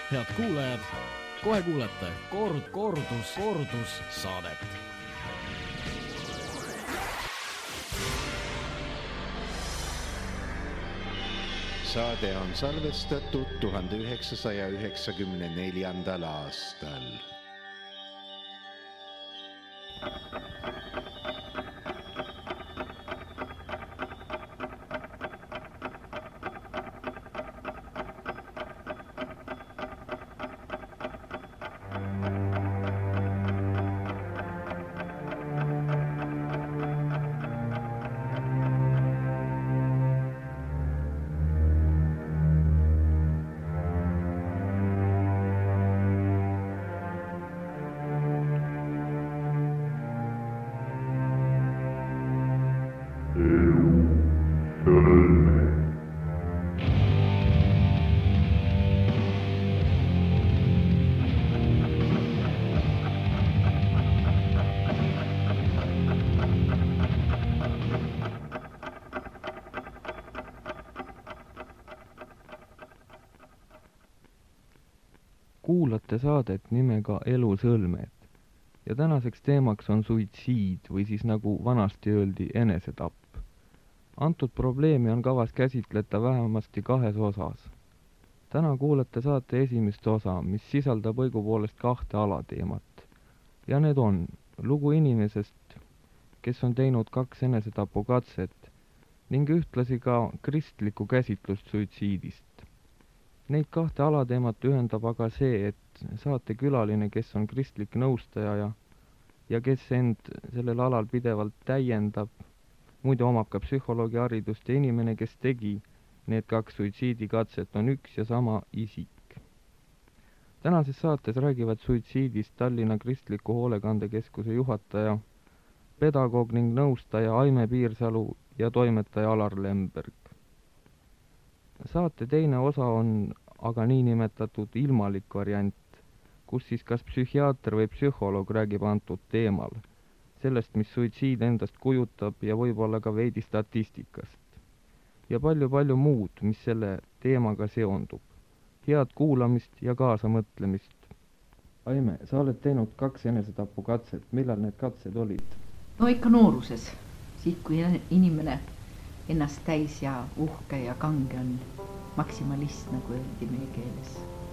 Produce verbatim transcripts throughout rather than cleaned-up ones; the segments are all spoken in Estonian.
Head kuulajad, kohe kuulete kord, kordus, kordus saadet. Saade on salvestatud tuhande üheksasaja üheksakümne neljandal aastal. Kuulate saadet nimega Elu sõlmed ja tänaseks teemaks on suitsiid või siis nagu vanasti öeldi enesetapp. Antud probleemi on kavas käsitleta vähemasti kahes osas. Täna kuulete saate esimest osa, mis sisaldab õigupoolest kahte alateemat. Ja need on lugu inimesest, kes on teinud kaks enesetapukatset ning ühtlasi ka kristlikku käsitlust suitsiidist. Neid kahte alateemat ühendab aga see, et saatekülaline, kes on kristlik nõustaja ja, ja kes end sellel alal pidevalt täiendab, muidu omab ka psühholoogi haridust ja inimene, kes tegi need kaks suitsiidikatset, on üks ja sama isik. Tänases saates räägivad suitsiidist Tallinna Kristliku Hoolekandekeskuse juhataja, pedagoog ning nõustaja Aime Piirsalu ja toimetaja Alar Lemberg. Saate teine osa on aga niinimetatud ilmalik variant, kus siis kas psühhiaater või psühholoog räägib antud teemal, sellest, mis suitsiid endast kujutab ja võib-olla ka veidi statistikast. Ja palju-palju muud, mis selle teemaga seondub. Head kuulamist ja kaasamõtlemist. Aime, sa oled teinud kaks enesetapukatset. Millal need katsed olid? No ikka nooruses, siit kui inimene ennast täis ja uhke ja kange on maksimalist, nagu öeldi meie keeles.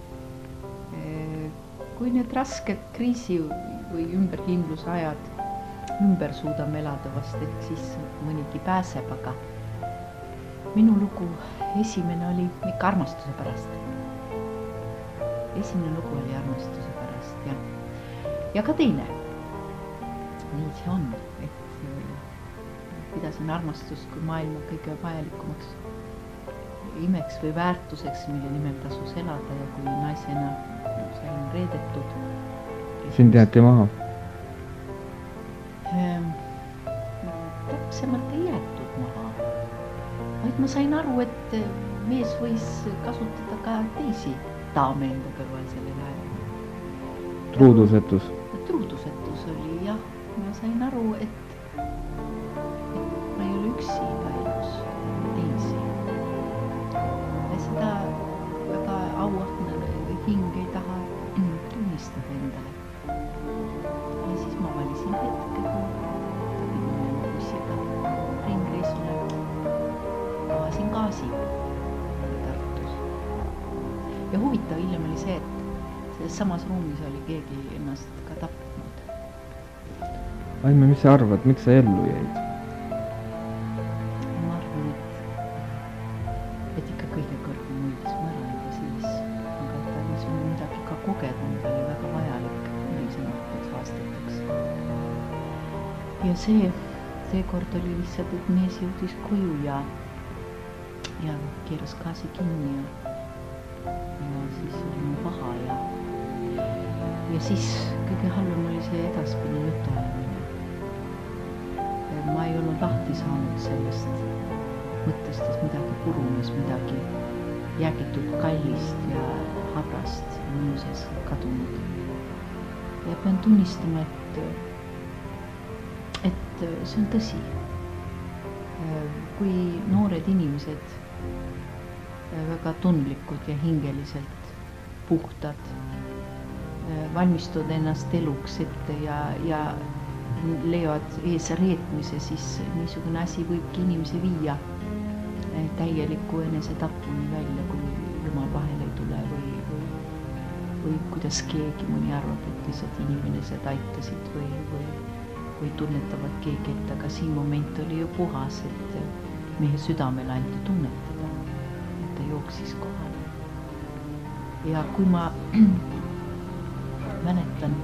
Kui need rasked kriisi või ümberhindluse ajad ümber suudame elada vast, ehk siis mõnigi pääseb, aga minu lugu esimene oli ikka armastuse pärast. Esimene lugu oli armastuse pärast ja, ja ka teine. Nii see on, et pidasin armastust kui maailma kõige vajalikumaks imeks või väärtuseks, mille nimel tasus elada ja kui naisena sain reedetud. Sind jäeti maha? Ähm, täpsemalt ei jäetud maha, vaid ma sain aru, et mees võis kasutada ka teisi daame enda kõrval sellel ajal. Truudusetus? Truudusetus oli, jah. Ma sain aru, et üksi paljus teisi. Ja seda väga auahtne hing ei taha tunnistada endale. Ja siis ma valisin hetke, kui minema bussiga ringreisule. Avasin gaasi Tartus. Ja huvitav hiljem oli see, et selles samas ruumis oli keegi ennast ka tapnud. Aime, mis sa arvad, miks sa ellu jäid? Ja see, seekord oli lihtsalt, et mees jõudis koju ja, ja keeras gaasi kinni ja, ja siis oli mu paha ja, ja siis kõige halvem oli see edaspidi jutuajamine. Ma ei olnud lahti saanud sellest mõttest, et midagi purunes, midagi jäägitud kallist ja habrast minu sees kadunud. Ja pean tunnistama, et et see on tõsi. Kui noored inimesed väga tundlikud ja hingeliselt puhtad, valmistud ennast eluks ette ja, ja leiavad ees reetmise, siis niisugune asi võibki inimese viia täieliku enesetapuni välja, kui jumal vahele ei tule või, või, või kuidas keegi mõni arvab, et lihtsalt inimesed aitasid või, või, või tunnetavad keegi, et aga siin moment oli ju puhas, et mehe südamele anti tunnetada, et ta jooksis kohale. Ja kui ma mäletan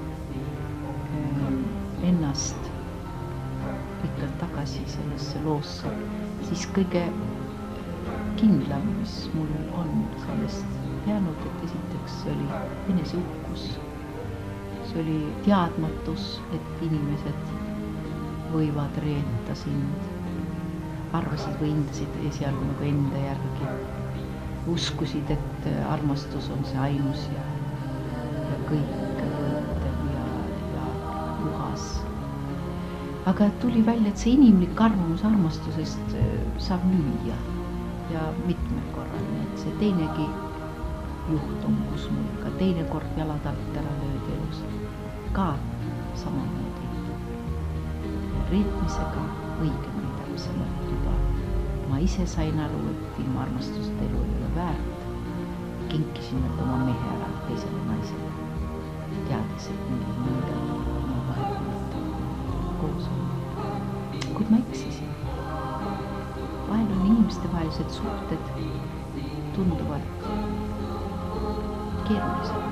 ennast pikalt tagasi sellesse loosse, siis kõige kindlam, mis mul on sellest jäänud, et esiteks see oli eneseuhkus. See oli teadmatus, et inimesed võivad reeta sind, arvasid või hindasid esialgu nagu enda järgi, uskusid, et armastus on see ainus ja, ja kõik võitev ja, ja puhas. Aga tuli välja, et see inimlik arvamus armastusest saab lüüa ja mitmed korral, et see teinegi juhtum, kus mul ka teine kord jalad alt ära löödi elus, ka samamoodi. Reetmisega õigemini täpsemalt juba. Ma ise sain aru, et ilma armastust elu ei ole väärt. Kinkisin nad oma mehe ära teisele naisele. Teades, et neil mõnda oma vahelt koos on. Kuid ma eksisin. Vahel on inimeste vahelised suhted tunduvalt keerulised.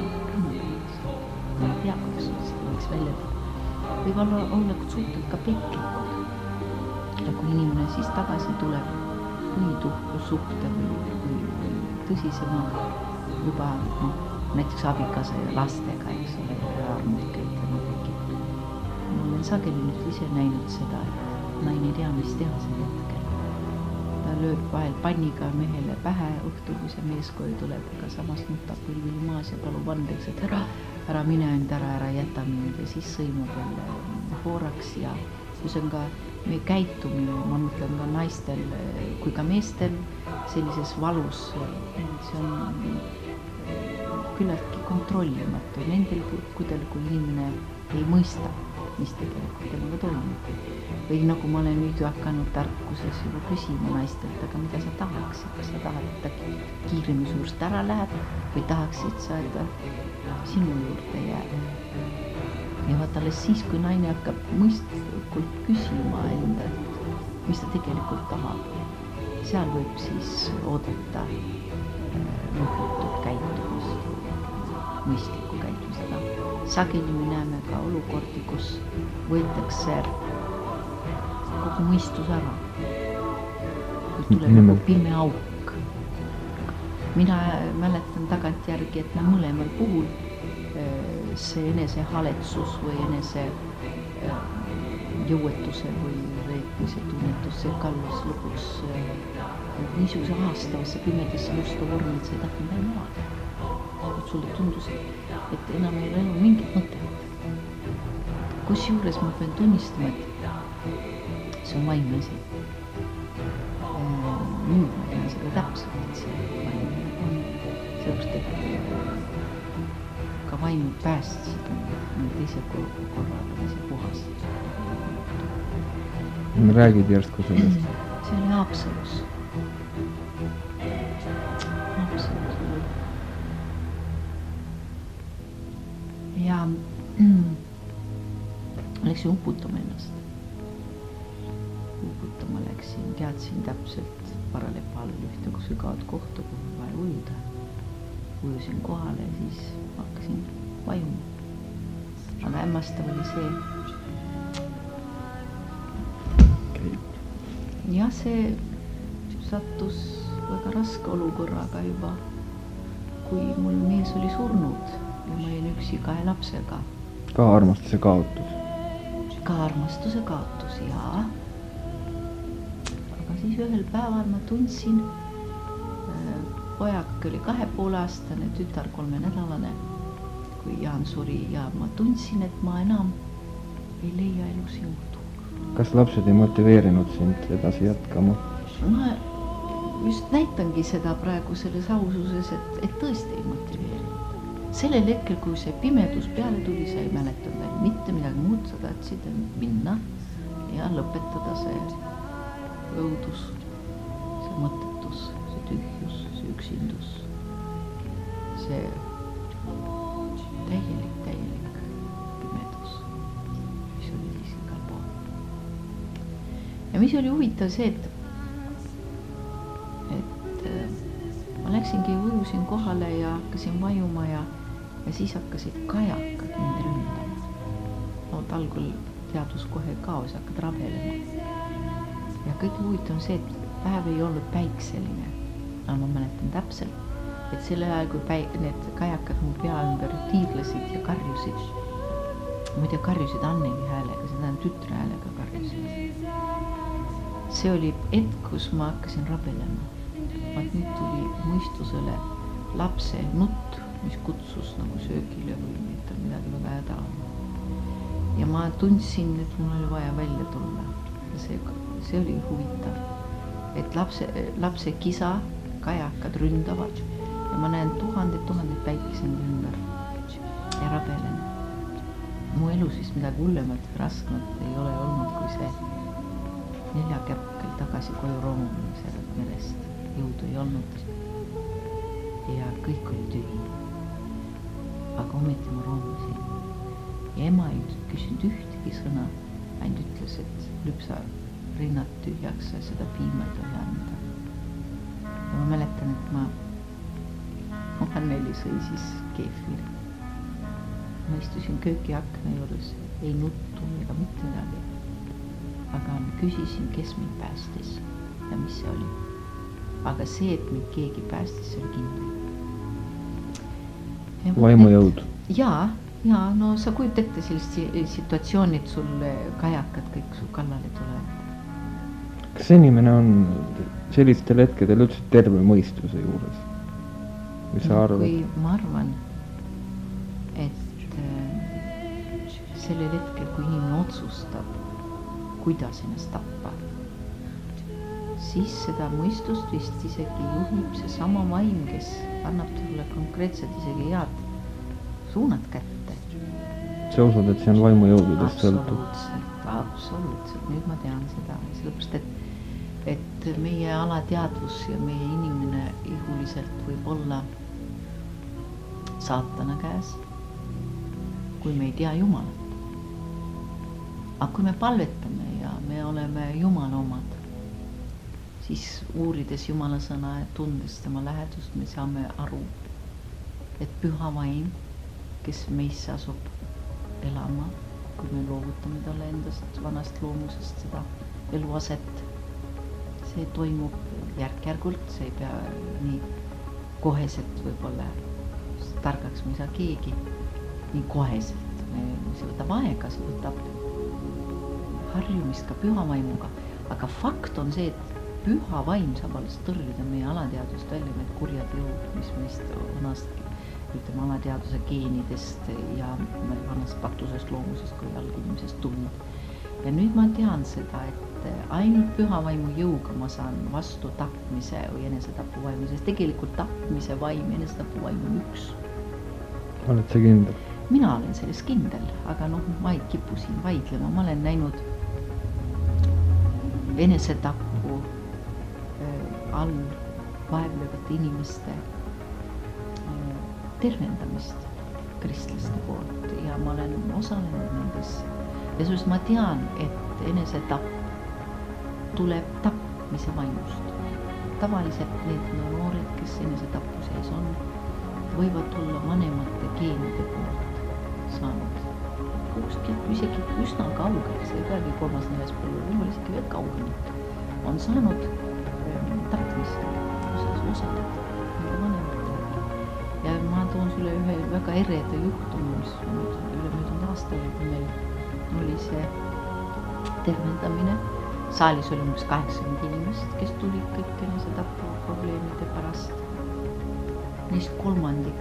Ma ei tea, kuidas seda võiks väljendada. Võib olla, olla suhted ka petlikud. Ja kui inimene siis tagasi tuleb põhiduhku suhte või, või, või tõsisema juba no, näiteks abikaasa ja lastega, eks ole, ja armutkeid ja midagi. Ma olen sageli nüüd ise näinud seda, et naine ei tea, mis teha selle hetkel. Ta lööb vahel panniga mehele pähe õhtul, kui see mees koju tuleb, aga samas nutab põlvili maas ja palub andeks, et ära, ära mine end ära, ära jäta mind ja siis sõimab jälle hooraks ja kus on ka meie käitumine, ma mõtlen ka naistel kui ka meestel sellises valus, see on küllaltki kontrollimatu nendel puhkudel, kui inimene ei mõista, mis tegelikult temaga toimub. Või nagu ma olen nüüd hakanud tarkuses juba küsima naistelt, aga mida sa tahaksid, kas sa tahad, et ta kiiremini suust ära läheb või tahaksid sa, et ta sinu juurde jääb. Ja vaat alles siis, kui naine hakkab mõistlikult küsima enda, mis ta tegelikult tahab, seal võib siis oodata lõhutud käitumist, mõistlikku käitumist. Sageli me näeme ka olukordi, kus võetakse kogu mõistus ära, kui tuleb nagu pime auk. Mina mäletan tagantjärgi, et me mõlemal puhul see enese haletsus või enese jõuetuse või reetmise tunnetus, see kallus lõpuks niisuguse haastavasse pimedesse musta vormi, et sa ei tahtnud välja elada. Et sulle tundus, et enam ei ole mingit mõtet. Kus juures ma pean tunnistama, et see on vaimne asi. Nüüd ma tean seda täpselt, et see vaimne on sellepärast, et ka vaimud päästsid nüüd teise korral, teise puhast. Räägid järsku sellest? See oli Haapsalus. Haapsalus oli. Ja mm, läksin uputama ennast. Uputama läksin, teadsin täpselt Paralepal ühte sügavat kohta, kuhu vaja ujuda. Ujusin kohale ja siis hakkasin vajuma. Aga hämmastav oli see. Ja see sattus väga raske olukorraga juba, kui mul mees oli surnud ja ma olin üksi kahe lapsega. Ka armastuse kaotus? Ka armastuse kaotus, jaa. Aga siis ühel päeval ma tundsin, pojak oli kahe poole aastane, tütar kolme nädalane, kui Jaan suri ja ma tundsin, et ma enam ei leia elus jõudu. Kas lapsed ei motiveerinud sind edasi jätkama? Ma just näitangi seda praegu selles aususes, et, et tõesti ei motiveerinud. sellel hetkel, kui see pimedus peale tuli, sa ei mäletanud veel mitte midagi muud, sa tahtsid minna ja lõpetada see õudus, see mõttetus, see tühjus, see üksindus, see täielik, täielik pimedus, mis oli siis igal pool. Ja mis oli huvitav see, et, et ma läksingi, ujusin kohale ja hakkasin vajuma ja, ja siis hakkasid kajakad mind ründama. No algul teadus kohe kaos, hakkad rabelema. Ja kõik huvitav on see, et päev ei olnud päikseline. No, ma mäletan täpselt, et selle ajal, kui päi, need kajakad mu pea ümber tiirlesid ja karjusid, muide karjusid Anneli häälega, seda on tütre häälega karjusid. See oli hetk, kus ma hakkasin rabelema. Vaat nüüd tuli mõistusele lapse nutt, mis kutsus nagu söögile või mitte midagi väga häda. Ja ma tundsin, et mul oli vaja välja tulla. Ja see, see oli huvitav, et lapse, lapse kisa, kajakad ründavad ja ma näen tuhanded, tuhanded päikesed ümber ja rabelen. Mu elus vist midagi hullemat või raskemat ei ole olnud, kui see neljakäpkel tagasi koju roomumine seal merest. Jõudu ei olnud ja kõik oli tühi. Aga ometi ma roomusin ja ema ei küsinud ühtegi sõna, ainult ütles, et lüpsa rinnad tühjaks ja seda piima ei tohi anda. Ja ma mäletan, et ma Anneli sõi siis keefiri. Ma istusin kööki akna juures, ei nuttu ega mitte midagi. Aga küsisin, kes mind päästis ja mis see oli. Aga see, et mind keegi päästis, see oli kindel. Vaimujõud. Jaa, jaa, no sa kujud ette sellist situatsiooni, et sul kajakad kõik su kallale tulevad. Kas inimene on sellistel hetkedel üldse terve mõistuse juures? Mis sa arvad? Kui ma arvan, et äh, sellel hetkel, kui inimene otsustab, kuidas ennast tappa, siis seda mõistust vist isegi juhib see sama vaim, kes annab sulle konkreetselt isegi head suunad kätte. Sa usud, et see on vaimujõududest sõltub? Absoluutselt, absoluutselt. Nüüd ma tean seda, sellepärast, et, et meie alateadvus ja meie inimene ihuliselt võib olla saatana käes, kui me ei tea Jumalat. Aga kui me palvetame ja me oleme Jumala omad, siis uurides Jumala sõna ja tundes tema lähedust, me saame aru, et püha vaim, kes meisse asub elama, kui me loovutame talle endast vanast loomusest seda eluaset, see toimub järk-järgult, see ei pea nii koheselt võib-olla, targaks me ei saa keegi nii koheselt, see võtab aega, see võtab harjumist ka püha vaimuga, aga fakt on see, et püha vaim saab alles tõrjuda meie alateadust välja, need kurjad jõud, mis meist vanast, ütleme, alateaduse geenidest ja vanast patusest loomusest kui alginimesest tulnud. Ja nüüd ma tean seda, et ainult püha vaimu jõuga ma saan vastu tapmise või enesetapu vaimu, sest tegelikult tapmise vaim ja enesetapu vaim on üks. Oled sa kindel? Mina olen selles kindel, aga noh, ma ei kipu siin vaidlema, ma olen näinud enesetapu all vaevlevate inimeste tervendamist kristlaste poolt ja ma olen osalenud nendes. Ja sellest ma tean, et enesetapp tuleb tapmise vaimust. Tavaliselt need noored, kes enesetapu sees on, võivad olla vanemate geenide poolt saanud. Kuskilt isegi üsna kaugel, see ei peagi kolmas neljas põllu, võib-olla isegi veel kaugemalt, on saanud tapmise osas osaleda nende vanematele. Ja ma toon sulle ühe väga ereda juhtum, mis üle möödunud aasta oli, kui meil oli see tervendamine. Saalis oli umbes kaheksakümmend inimest, kes tuli kõik enesetapu probleemide pärast. Neist kolmandik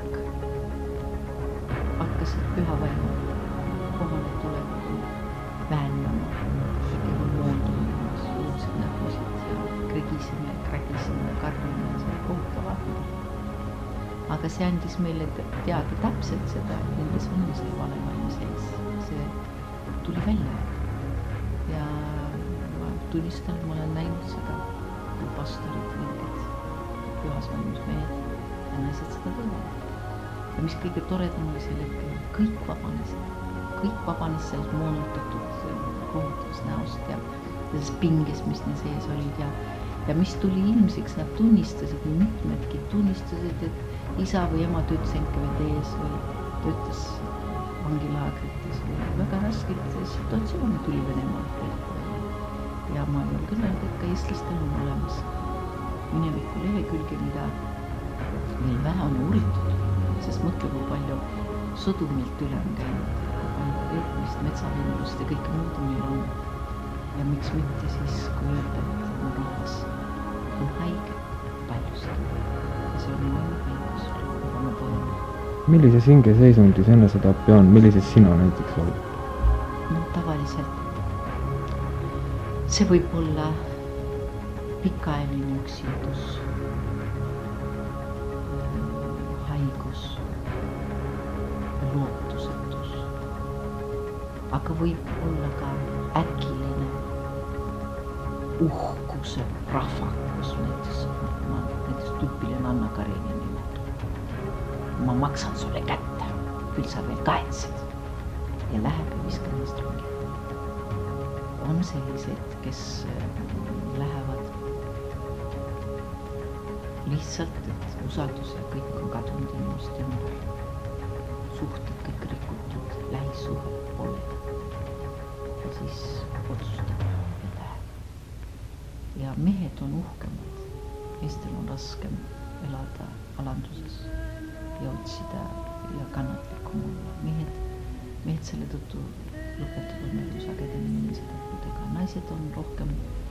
hakkasid püha vaimu kohale tuleku väänama, tegema moodumine, suutsed nägusid ja krigisime, krägisime, karmime ja see kohutav ahvi. Aga aga see andis meile teada täpselt seda, et nendes on see valemaim sees. See tuli välja. Ja ma tunnistan, et ma olen näinud seda, kui pastorid, mingid pühas vaimus mehed ja naised seda teevad. Ja mis kõige toredam oli sel hetkel, kõik vabanesid. Kõik vabanes sellest moonutatud kohutavast näost ja selles pinges, mis neil sees olid ja, ja mis tuli ilmsiks, nad tunnistasid, nii mitmedki tunnistasid, et isa või ema töötas N K V D-s või töötas vangilaagrites või väga raskeid situatsioone tuli Venemaalt. Ja ma julgen öelda, et ka eestlastel on olemas mineviku lehekülge, mida meil vähe on uuritud, sest mõtle, kui palju sodumilt üle on käinud, kui palju veetmist, metsavendlust ja kõike muudu meil on. Ja miks mitte siis, kui öelda, et mu rahvas on haige paljust. Ja see on maailma haigus, mida ma põen. Millises hingeseisundis enesetappi on? Millises sina näiteks oled? No tavaliselt see võib olla pikaajaline üksildus, haigus, lootusetus, aga võib olla ka äkiline uhkuse rahvakus, näiteks, ma, näiteks tüüpiline Anna Karenini näitab. Ma maksan sulle kätte, küll sa veel kahetsid ja läheb ja viskab neist rongi. On sellised, kes lähevad lihtsalt, et usaldus ja kõik on kadunud inimest ümber. Suhted kõik rikutud, lähisuhed pole. Ja siis otsustab ja läheb. Ja mehed on uhkemad. Meestel on raskem elada alanduses ja otsida ja kannatlikum olla. Mehed, mehed selle tõttu lõpetavad meil sagedamini enesetappudega. Naised on rohkem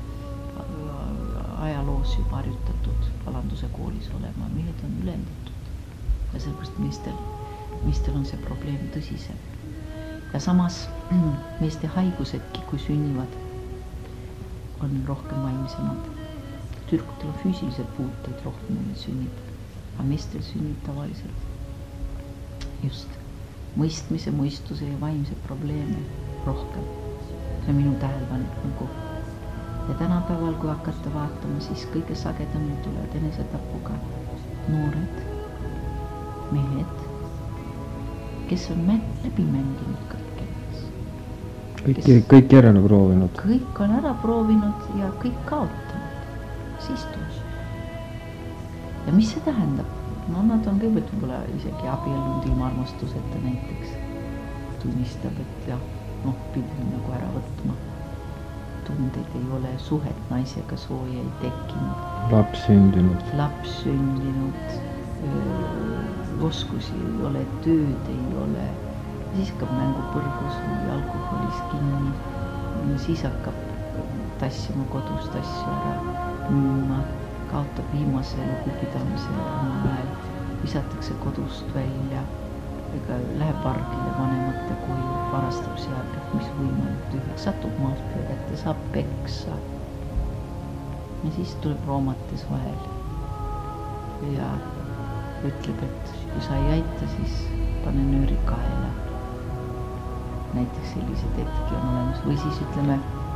ajaloos juba harjutatud alanduse koolis olema. Mehed on ülendatud ja sellepärast meestel, meestel on see probleem tõsisem. Ja samas meeste haigusedki, kui sünnivad, on rohkem vaimsemad. Tüdrukutel on füüsilised puuteid rohkem, meil sünnib, aga meestel sünnib tavaliselt just mõistmise, mõistuse ja vaimse probleeme rohkem. See on minu tähelepanek. Ja tänapäeval, kui hakata vaatama, siis kõige sagedamini tulevad enesetapuga noored mehed, kes on läbi mänginud kõik ennast. Kõik, kõik järele proovinud. Kõik on ära proovinud ja kõik kaotanud. Siis tuus. Ja mis see tähendab? No nad on kõigepealt võib-olla isegi abiellunud ilma armastuseta näiteks. Tunnistab, et jah, noh, pidin nagu ära võtma. Tundeid ei ole, suhet naisega sooja ei tekkinud. Laps sündinud. Laps sündinud, öö, oskusi ei ole, tööd ei ole. Siis hakkab mängupõrgus või alkoholis kinni. Siis hakkab tassima kodust asju ära müüma. Kaotab viimase lugupidamise omal ajal, visatakse kodust välja, ega läheb vargile vanemate koju, varastab seal, mis võimalik tühjaks, satub maafia kätte, saab peksa. Ja siis tuleb roomates vahel ja ütleb, et kui sa ei aita, siis pane nööri kaela. Näiteks sellised hetki on olemas või siis ütleme,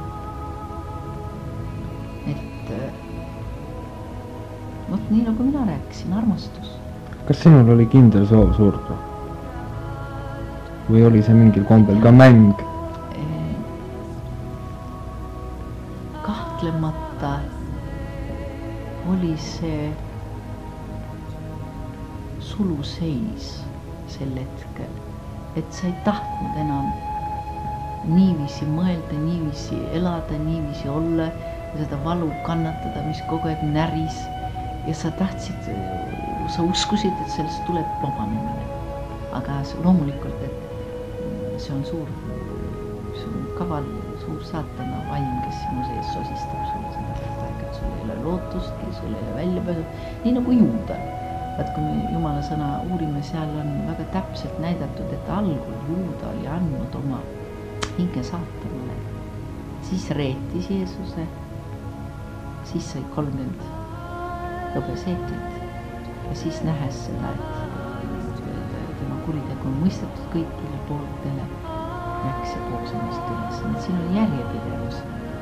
et vot nii nagu mina rääkisin, armastus. Kas sinul oli kindel soov surda? Või oli see mingil kombel ka mäng? Kahtlemata oli see suluseis sel hetkel, et sa ei tahtnud enam niiviisi mõelda, niiviisi elada, niiviisi olla ja seda valu kannatada, mis kogu aeg näris. Ja sa tahtsid, sa uskusid, et sellest tuleb vabanemine. Aga loomulikult, et see on suur, see on kaval, suur saatana vaim, kes sinu sees sosistab sulle seda aega, et sul ei ole lootustki, sul ei ole väljapääsud, nii nagu Juudal. Vaat kui me Jumala sõna uurime, seal on väga täpselt näidatud, et algul Juuda oli andnud oma hinge saatanale. Siis reetis Jeesuse, siis sai kolmkümmend lõbeseeklit ja siis nähes seda, et tema kuritegu on mõistetud kõikile pooltele, läks ja pooks ennast üles. Nii siin on järjepidevus.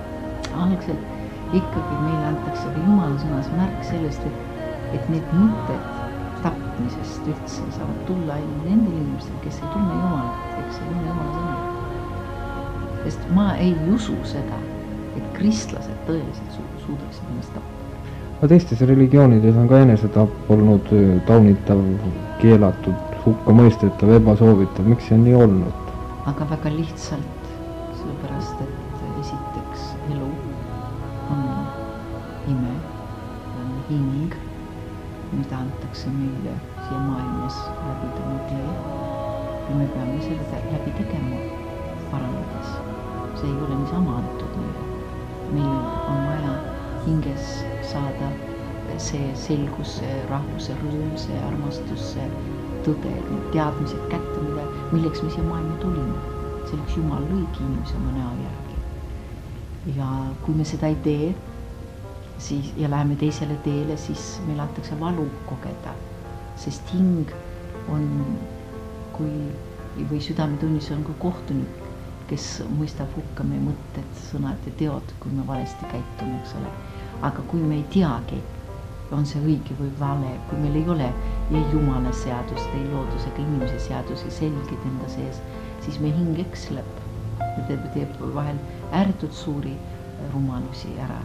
Algselt ikkagi meile antakse ka Jumala sõnas märk sellest, et, et need mõtted tapmisest üldse saavad tulla ainult nendel inimestel, kes ei tunne Jumalat, kes ei tunne Jumala sõna. Sest ma ei usu seda, et kristlased tõeliselt su suudaksid ennast tappa. Aga teistes religioonides on ka enesetapp olnud taunitav, keelatud, hukka mõistetav, ebasoovitav. Miks see on nii olnud? Aga väga lihtsalt, sellepärast, et esiteks elu on ime, on hing, mida antakse meile siia maailmas läbi tema tee. Ja me peame selle läbi tegema paranedes. See ei ole niisama antud meile. Meil on vaja hinges saada see selgus, see rahvuse rõõm, see armastus, see tõde, need teadmised kätte, mida, milleks me siia maailma tulime. Selleks Jumal lõigi inimese oma näo järgi. Ja kui me seda ei tee siis, ja läheme teisele teele, siis meil antakse valu kogeda. Sest hing on, kui, või südametunnis on kui kohtunik, kes mõistab hukka meie mõtted, sõnad ja teod, kui me valesti käitume, eks ole. Aga kui me ei teagi, on see õige või vale, kui meil ei ole ei Jumala seadust, ei loodus ega inimese seadusi selged enda sees, siis meie hing eksleb. Teeb, teeb vahel ääretult suuri rumalusi ära.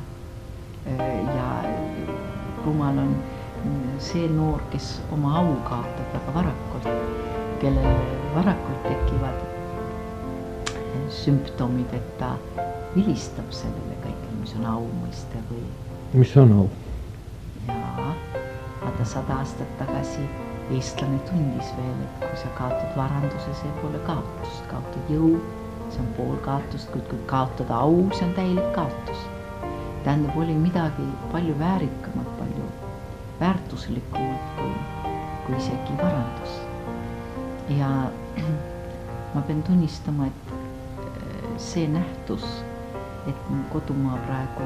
Ja rumal on see noor, kes oma au kaotab väga varakult, kellele varakult tekivad sümptomid, et ta vilistab sellele kõigile, mis on au mõiste või... Mis on au? Jaa, vaata sada aastat tagasi eestlane tundis veel, et kui sa kaotad varanduse, see pole kaotust, kaotad jõu, see on pool kaotust, kui kaotad au, see on täielik kaotus. Tähendab, oli midagi palju väärikamat, palju väärtuslikumat kui, kui isegi varandus. Ja ma pean tunnistama, et see nähtus, et mu kodumaa praegu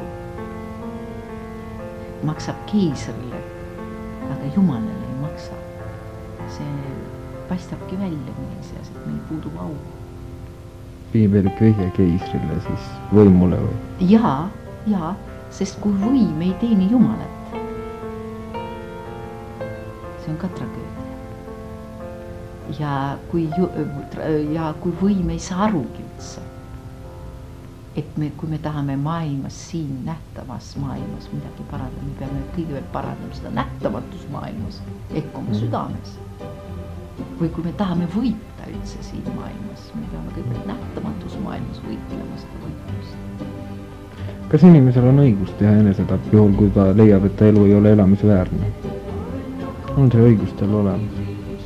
maksab keisrile, aga Jumalale ei maksa. See paistabki välja meil seas, et meil puudub au. Piibelik vihje keisrile siis võimule või? Jaa, jaa, sest kui võim ei teeni Jumalat, see on ka tragöödia. Ja kui, ja kui võim ei saa arugi üldse, et me, kui me tahame maailmas, siin nähtavas maailmas midagi parandada, me peame kõigepealt parandama seda nähtamatus maailmas, ehk oma südames. Või kui me tahame võita üldse siin maailmas, me peame kõigepealt nähtamatus maailmas võitlema seda võitlust. Kas inimesel on õigus teha enesetapp juhul, kui ta leiab, et ta elu ei ole elamisväärne? On see õigus tal olemas?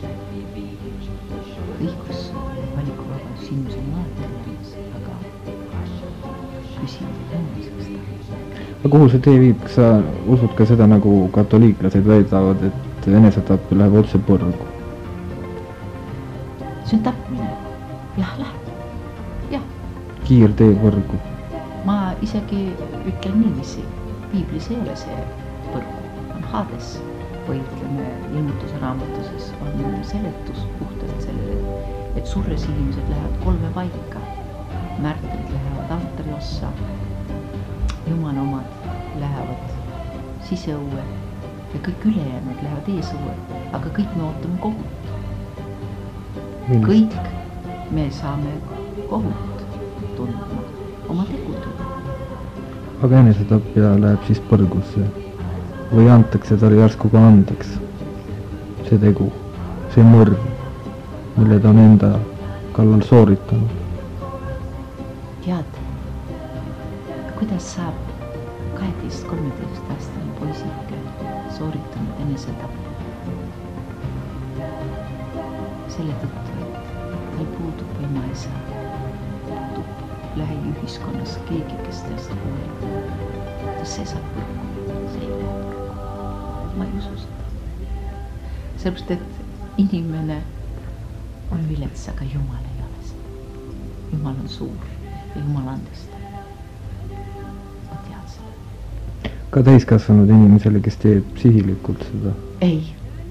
Õigus, valikuvabadus inimesel on alati olemas, aga küsimus õnneseks ta. Aga kuhu see tee viib? Kas sa usud ka seda, nagu katoliiklased väidavad, et enesetapp läheb otse põrgu? See on tapmine. Jah, läheb. Jah. Kiirtee põrgu. Ma isegi ütlen niiviisi. Piiblis ei ole see põrgu. On Hades. Või ütleme, ilmutuse raamatuses on seletus puhtalt sellele, et surres inimesed lähevad kolme paika. Märtrid lähevad altari ossa. Jumala omad lähevad siseõue ja kõik ülejäänud lähevad eesõue. Aga kõik me ootame kohut. Kõik me saame kohut tundma oma tegudele. Aga enesetapja läheb siis põrgusse või antakse talle järsku ka andeks see tegu, see mõrv, mille ta on enda kallal sooritanud. Tead, kuidas saab kaheteist kolmeteist aastane poisike sooritanud enesetappu? Selle tõttu, et tal puudub ema-isa, puudub lähiühiskonnas keegi, kes teast hoolib. Kas see saab põrgu? See ei lähe põrgu. Ma ei usu seda. Sellepärast, et inimene on vilets, aga Jumal ei ole seda. Jumal on suur ja Jumal andestab. Ma tean seda. Ka täiskasvanud inimesele, kes teeb sihilikult seda? Ei,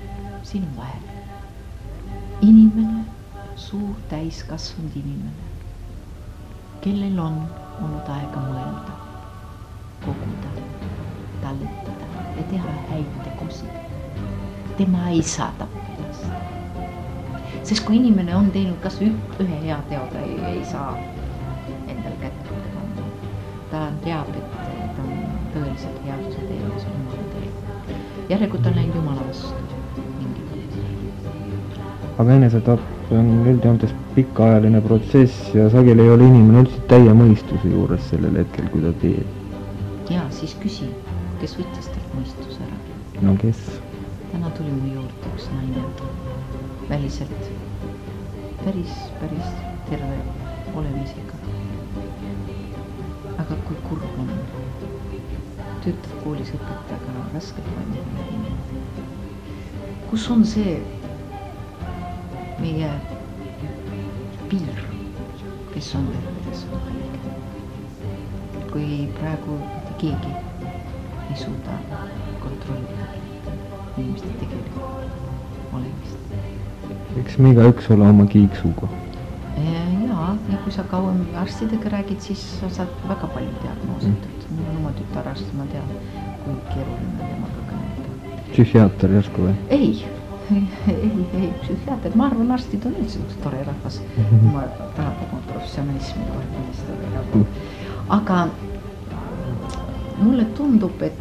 siin on vahe. Inimene, suur täiskasvanud inimene, kellel on olnud aega mõelda, koguda, talletada ja teha häid tegusid. Tema ei saa tappa ennast. Sest kui inimene on teinud kas ühe hea teo, ta ei, ei saa endale kätte panna. Ta teab, et ta on tõeliselt headuse teel, mis on Jumala teel. Järelikult on läinud Jumala vastu. Aga enesetapp on üldjoontes pikaajaline protsess ja sageli ei ole inimene üldse täie mõistuse juures sellel hetkel, kui ta teeb. Ja siis küsi, kes võttis talt mõistus ära? No kes? Täna tuli mu juurde üks naine, väliselt päris, päris terve olemisega. Aga kui kurb on, töötab koolis õpetajaga raskelt vaimne. Kus on see meie piir, kes on terve, kes on haige? Kui praegu keegi ei suuda kontrollida inimeste tegelikult olemist. Eks me iga üks ole oma kiiksuga. Jaa, ja kui sa kauem arstidega räägid, siis sa saad väga palju diagnoositud. Mm. Mul on oma tütararst, ma tean, kui keeruline temaga kõnelda. Psühhiaater järsku või? Ei, ei, ei, ei, psühhiaater. Ma arvan, arstid on üldse üks tore rahvas. Ma tahab oma professionalismi kohe mõistada. Aga mulle tundub, et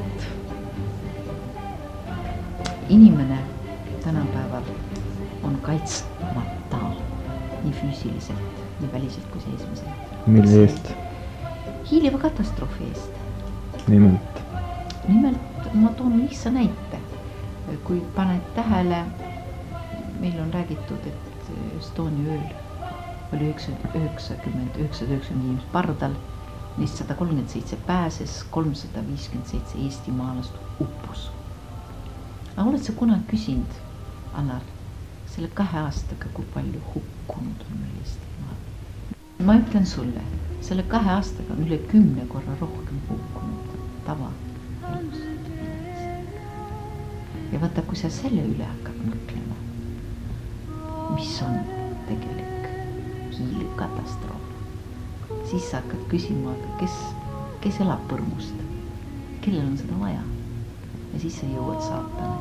inimene tänapäeval on kaitsmata nii füüsiliselt, nii väliselt kui seesmiselt. Mille eest? Hiiliva katastroofi eest. Nimelt? Nimelt, ma toon lihtsa näite. Kui paned tähele, meil on räägitud, et Estonia ööl oli üheksakümmend üheksa inimest pardal, neist sada kolmkümmend seitse pääses, kolmsada viiskümmend seitse eestimaalast uppus. Aga oled sa kunagi küsinud, Annar, selle kahe aastaga, kui palju hukkunud on meil Eestimaal? Ma ütlen sulle, selle kahe aastaga on üle kümne korra rohkem hukkunud tava elus. Ja vaata, kui sa selle üle hakkad mõtlema, mis on tegelik hiiliv katastroof, siis sa hakkad küsima, kes, kes elab põrmust, kellel on seda vaja. Ja siis sa jõuad saatana.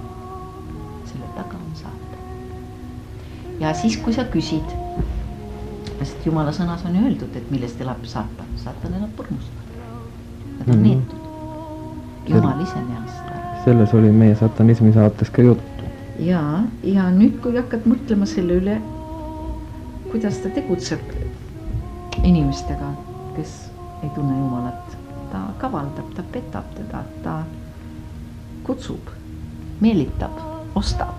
Selle taga on saatan. Ja siis, kui sa küsid, sest Jumala sõnas on öeldud, et millest elab saatan. Saatan elab põrmust. Nad on mm-hmm. neetud. Jumal ise neast. Selles oli meie satanismi saates ka juttu. Ja, ja nüüd, kui hakkad mõtlema selle üle, kuidas ta tegutseb inimestega, kes ei tunne Jumalat, ta kavaldab, ta petab teda, ta kutsub, meelitab, ostab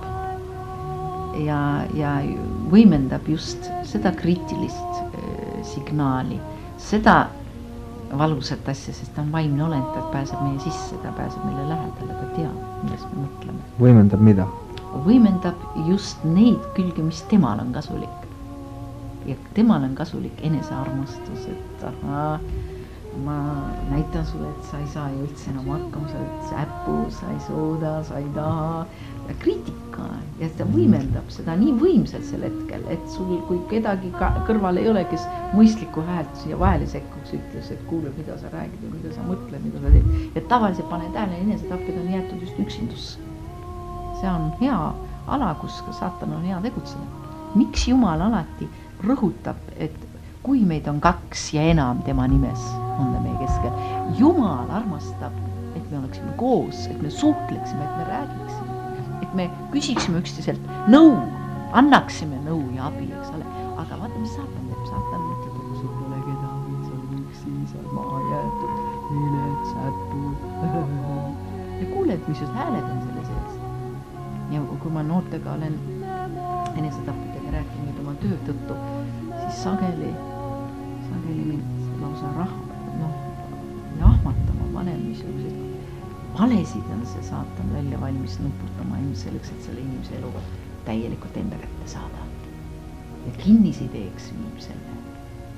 ja, ja võimendab just seda kriitilist äh, signaali, seda valusat asja, sest ta on vaimne olend, ta pääseb meie sisse, ta pääseb meile lähedale, ta teab, millest me mõtleme. Võimendab mida? Võimendab just neid külge, mis temal on kasulik. Ja temal on kasulik enesearmastus, et aha, ma näitan sulle, et sa ei saa ju üldse enam hakkama, sa oled säpu, sa ei suuda, sa ei taha. Ja kriitika ja ta võimendab seda nii võimsalt sel hetkel, et sul kui kedagi kõrval ei ole, kes mõistliku häält siia vahele sekkuks, ütles, et kuule, mida sa räägid ja mida sa mõtled, mida sa teed. Ja tavaliselt pane tähele, enesetapped on jäetud just üksindusse. See on hea ala, kus saatan on hea tegutseda. Miks Jumal alati rõhutab, et kui meid on kaks ja enam tema nimes, on ta meie keskel. Jumal armastab, et me oleksime koos, et me suhtleksime, et me räägiksime, et me küsiksime üksteiselt nõu, annaksime nõu ja abi, eks ole. Aga vaata, mis saatan teeb. Saatan ütleb, et sul pole kedagi, sa on üksi, sa on maha jäetud, hiiled, sätud. Ja kuuled, mis just hääled on selle sees. Ja kui ma noortega olen enesetappidega rääkinud oma töö tõttu, siis sageli, sageli mind lausa rah- noh, jahmatama vanem, missugused valesid on see saatan välja valmis nuputama selleks, et selle inimese elu täielikult enda kätte saada. Ja kinnisideeks viib selle, et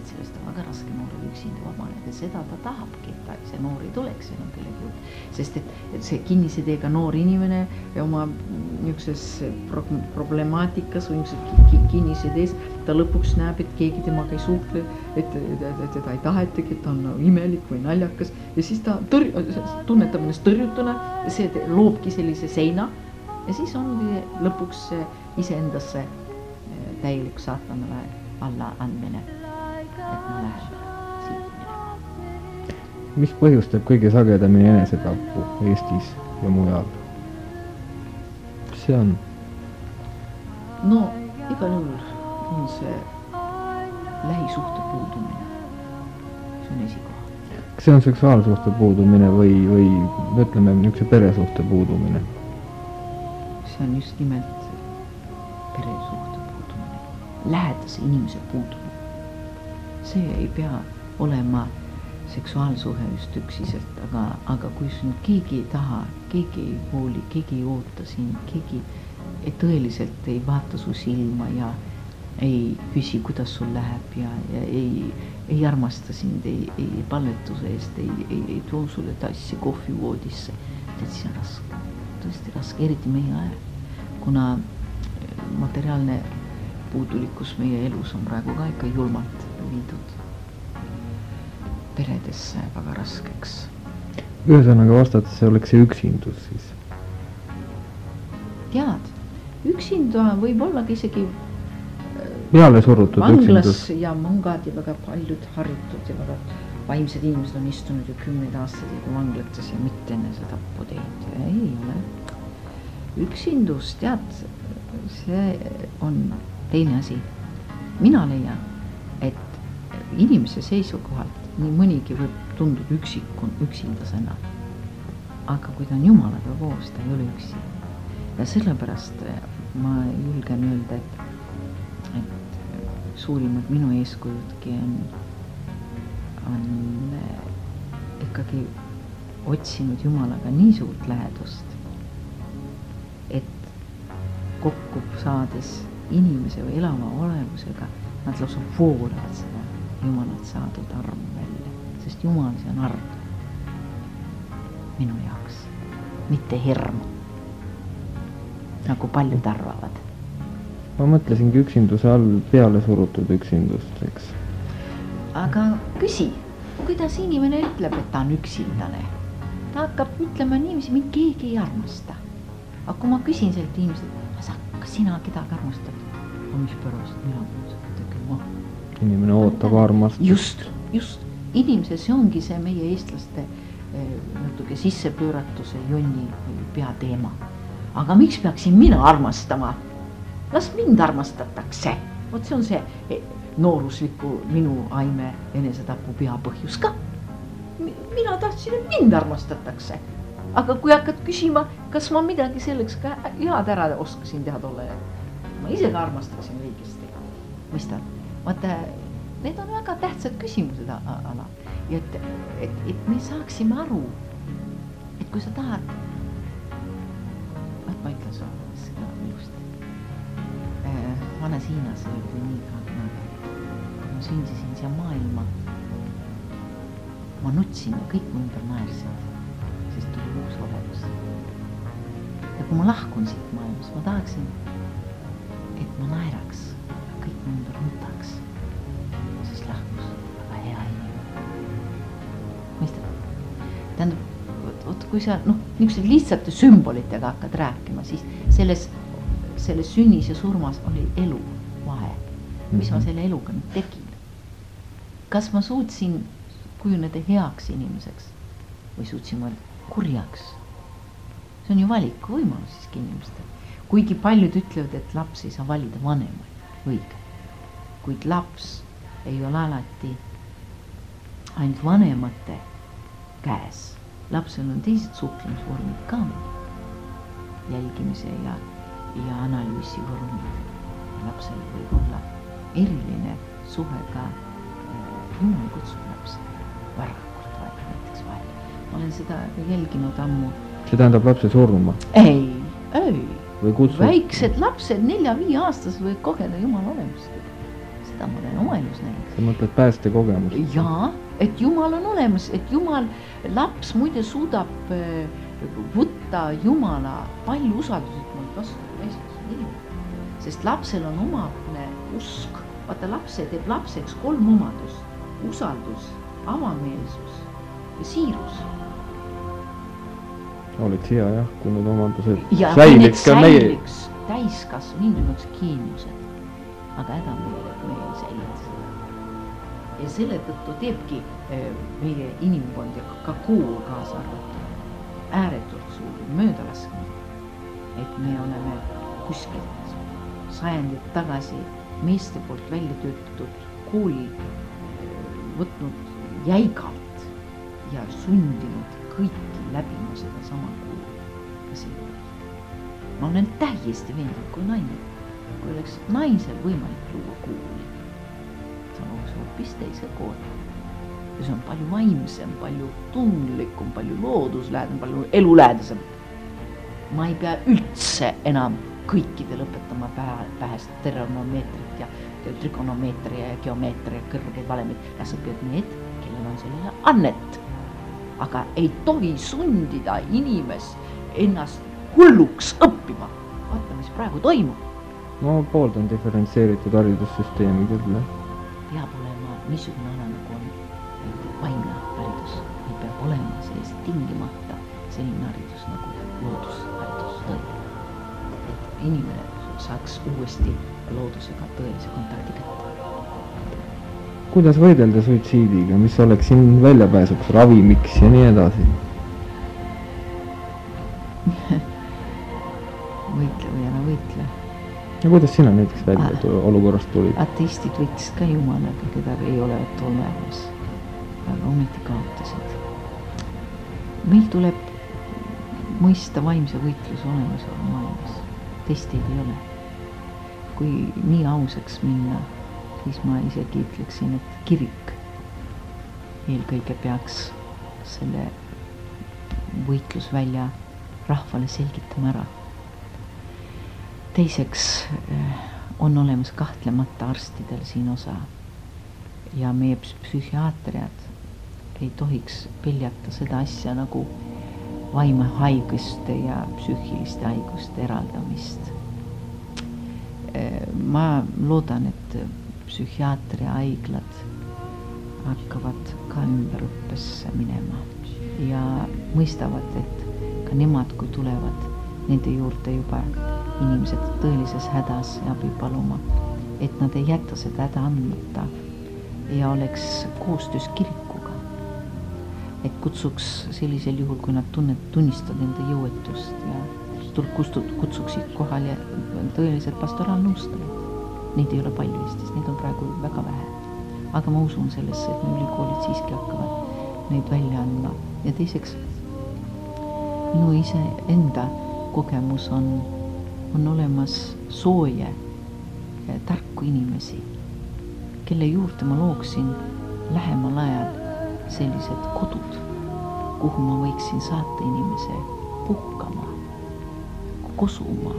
et sellest on väga raske noorel üksinda vabaneda, seda ta tahabki, et ta, see noor ei tuleks enam kellegi juurde, sest et, et see kinnisideega noor inimene ja oma niisuguses pro problemaatikas või niisuguses kinnisidees, ta lõpuks näeb, et keegi temaga ei suhtle, et, et, et teda ei tahetagi, et ta on imelik või naljakas ja siis ta tõr tunnetab ennast tõrjutuna, see loobki sellise seina ja siis ongi lõpuks iseendasse täielik saatanale alla andmine, et ma lähen siit minema. Mis põhjustab kõige sagedamini enesetappu Eestis ja mujal? Mis see on? No igal juhul on see lähisuhte puudumine. See on esikoha. Kas see on seksuaalsuhte puudumine või, või ütleme niisuguse peresuhte puudumine? See on just nimelt peresuhte puudumine, lähedase inimese puudumine. See ei pea olema seksuaalsuhe just üksiselt, aga, aga kui sul keegi ei taha, keegi ei hooli, keegi ei oota sind, keegi ei, tõeliselt ei vaata su silma ja ei küsi, kuidas sul läheb ja, ja ei, ei armasta sind, ei, ei palvetuse eest, ei, ei, ei too sulle tassi kohvivoodisse, tead, siis on raske, tõesti raske, eriti meie ajal, kuna materiaalne puudulikkus meie elus on praegu ka ikka julmalt viidud peredesse väga raskeks. Ühesõnaga vastates see oleks see üksindus siis? Tead, üksinda võib olla isegi peale surutud vanglas üksindus. Ja mangad ja väga paljud haritud ja väga vaimsed inimesed on istunud ju kümneid aastaid vanglates ja mitte enne seda tappu teinud. Ei ole. Üksindus, tead, see on teine asi. Mina leian, et inimese seisukohalt nii mõnigi võib tunduda üksikun, üksindasena. Aga kui ta on Jumalaga koos, ta ei ole üksi. Ja sellepärast ma julgen öelda, et, et suurimad minu eeskujudki on, on ikkagi otsinud Jumalaga nii suurt lähedust, et kokku saades inimese või elava olevusega, nad lausa voolavad seda Jumalat saadud armu välja, sest Jumal, see on arm minu jaoks, mitte hirm, nagu paljud arvavad. Ma mõtlesingi üksinduse all peale surutud üksindust, eks. Aga küsi, kuidas inimene ütleb, et ta on üksindane? Ta hakkab ütlema niiviisi, mind keegi ei armasta. Aga kui ma küsin sellelt inimeselt, kas sina kedagi armastad? O mis pärast mina mõtlen? Inimene ootab armast. Just, just. Inimese, see ongi see meie eestlaste natuke sissepööratuse jonni peateema. Aga miks peaksin mina armastama? Las mind armastatakse. Vot see on see noorusliku minu aime enesetapu peapõhjus ka. Mina tahtsin, et mind armastatakse. Aga kui hakkad küsima, kas ma midagi selleks ka head ära oskasin teha tolle, ma ise ka armastaksin õigesti. Mõistad? Vaata, need on väga tähtsad küsimused ala. Ja et, et, et me saaksime aru, et kui sa tahad, vaat ma ütlen sulle seda ilusti. Vanas Hiinas oli nii ka, kui ma sündisin siia maailma, ma nutsin ja kõik mu ümber naersid, sest tuli uus olevus. Ja kui ma lahkun siit maailmas, ma tahaksin, et ma naeraks, kõik mu ümber nutaks, sest lahkus väga hea inimene. Mõistad? Tähendab, oot, kui sa noh, niisugused lihtsate sümbolitega hakkad rääkima, siis selles, selles sünnis ja surmas oli elu vahe. Mis ma selle eluga nüüd tegin? Kas ma suutsin kujuneda heaks inimeseks või suutsin ma kurjaks? See on ju valiku võimalus siiski inimestel. Kuigi paljud ütlevad, et laps ei saa valida vanemaid, õige. Kuid laps ei ole alati ainult vanemate käes. Lapsel on teised suhtlemisvormid ka jälgimise ja, ja analüüsi vormid. Lapsel võib olla eriline suhe ka Jumal kutsub lapse varakult vaid näiteks vahel. Ma olen seda jälginud ammu. See tähendab lapse surma? Ei, ei. Või kutsub... Väiksed lapsed nelja-viie aastas võivad kogeda Jumala olemust. seda ma olen oma elus näinud. sa mõtled päästekogemust? Jaa, et Jumal on olemas, et Jumal, laps muide suudab võtta Jumala palju usalduslikumalt vastu täiskasvanud inimene, sest lapsel on omane usk. Vaata, lapse teeb lapseks kolm omadust: usaldus, avameelsus ja siirus. Oleks hea jah, kui need omadused ja säiliks ka meie... säiliks täiskasv niisuguseks geeniused. Aga häda meil, et meil ei säilita seda. Ja selle tõttu teebki meie inimkond ja ka kool kaasa arvatud ääretult suur möödalaskmine, et me oleme kuskilt sajandid tagasi meeste poolt välja töötatud kooli võtnud jäigalt ja sundinud kõiki läbima seda sama kooli ka seepärast. Ma olen täiesti veendunud, kui naine, kui oleks naisel võimalik luua kooli, sama kui hoopis teise kooli. Ja see on palju vaimsem, palju tundlikum, palju looduslähedam, palju elulähedasem. Ma ei pea üldse enam kõikidel õpetama pähest trigonomeetrit ja trigonomeetria ja geomeetria kõrgeid valemid. Las õpivad need, kellel on sellele annet. Aga ei tohi sundida inimest ennast hulluks õppima. Vaata, mis praegu toimub. No pooldan diferentseeritud haridussüsteemi küll. Peab olema niisugune ala, nagu on vaimne haridus. Meil peab olema sellist tingimata selline haridus nagu loodusharidus tõele. Et inimene saaks uuesti loodusega tõelise kontakti kätte. Kuidas võidelda suitsiidiga, mis oleks siin väljapääsuks, ravimiks ja nii edasi? Võitle või ära võitle. Ja kuidas sina näiteks välja ah, olukorrast tulid? Ateistid võitsid ka Jumalaga, keda ei ole olemas, aga ometi kaotasid. Meil tuleb mõista vaimse võitluse olemas maailmas. Teistid ei ole. Kui nii ausaks minna, siis ma isegi ütleksin, et kirik eelkõige peaks selle võitlusvälja rahvale selgitama ära. Teiseks on olemas kahtlemata arstidel siin osa ja meie psühhiaatriad ei tohiks peljata seda asja nagu vaimehaiguste ja psüühiliste haiguste eraldamist. Ma loodan, et psühhiaatria haiglad hakkavad ka ümberõppesse minema ja mõistavad, et ka nemad, kui tulevad nende juurde juba inimesed tõelises hädas ja abi paluma, et nad ei jäta seda häda andmata ja oleks koostöös kirikuga. Et kutsuks sellisel juhul, kui nad tunnet, tunnistavad enda jõuetust ja kustud, kutsuksid kohal ja tõelised pastoraalnõustajad. Neid ei ole palju Eestis, neid on praegu väga vähe. Aga ma usun sellesse, et me ülikoolid siiski hakkavad neid välja andma. Ja teiseks, minu ise enda kogemus on, on olemas sooje ja tarku inimesi, kelle juurde ma looksin lähemal ajal sellised kodud, kuhu ma võiksin saata inimese puhkama, kosuma,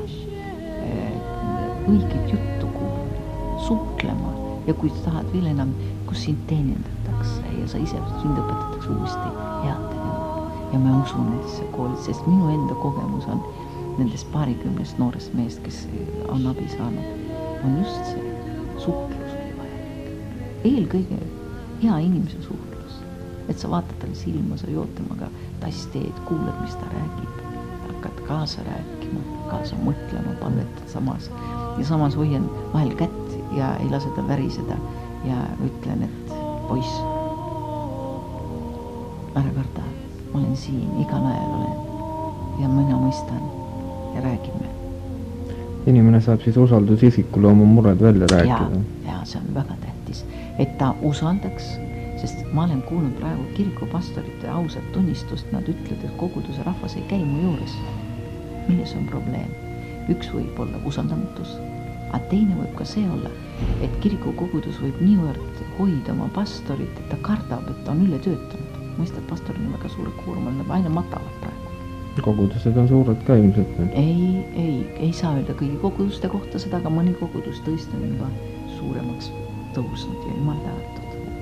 õiget juttu kuulama, suhtlema ja kui sa tahad veel enam, kus sind teenindatakse ja sa ise sind õpetatakse uuesti head tegema. Ja ma usun nendesse koolid, sest minu enda kogemus on nendest paarikümnest noorest meest, kes on abi saanud, on just see suhtlus oli vajalik. Eelkõige hea inimese suhtlus, et sa vaatad talle silma, sa jood temaga tass teed, kuulad, mis ta räägib, hakkad kaasa rääkima, kaasa mõtlema, palvetad samas ja samas hoian vahel kätt ja ei lase ta väriseda ja ütlen, et poiss, ära karda, ma olen siin, igal ajal olen ja mina mõistan ja räägime. Inimene saab siis usaldusisikule oma mured välja rääkida. Ja, ja see on väga tähtis, et ta usaldaks, sest ma olen kuulnud praegu kirikupastorite ausat tunnistust, nad ütlevad, et koguduse rahvas ei käi mu juures. Milles on probleem? Üks võib olla usaldamatus, aga teine võib ka see olla, et kirikukogudus võib niivõrd hoida oma pastorit, et ta kardab, et ta on üle töötanud. Mõistad, pastoril on väga suure koorma, nad aina matavad praegu. Kogudused on suured ka ilmselt. Ei, ei, ei saa öelda kõigi koguduste kohta seda, aga mõni kogudus tõesti on juba suuremaks tõusnud ja jumal tänatud.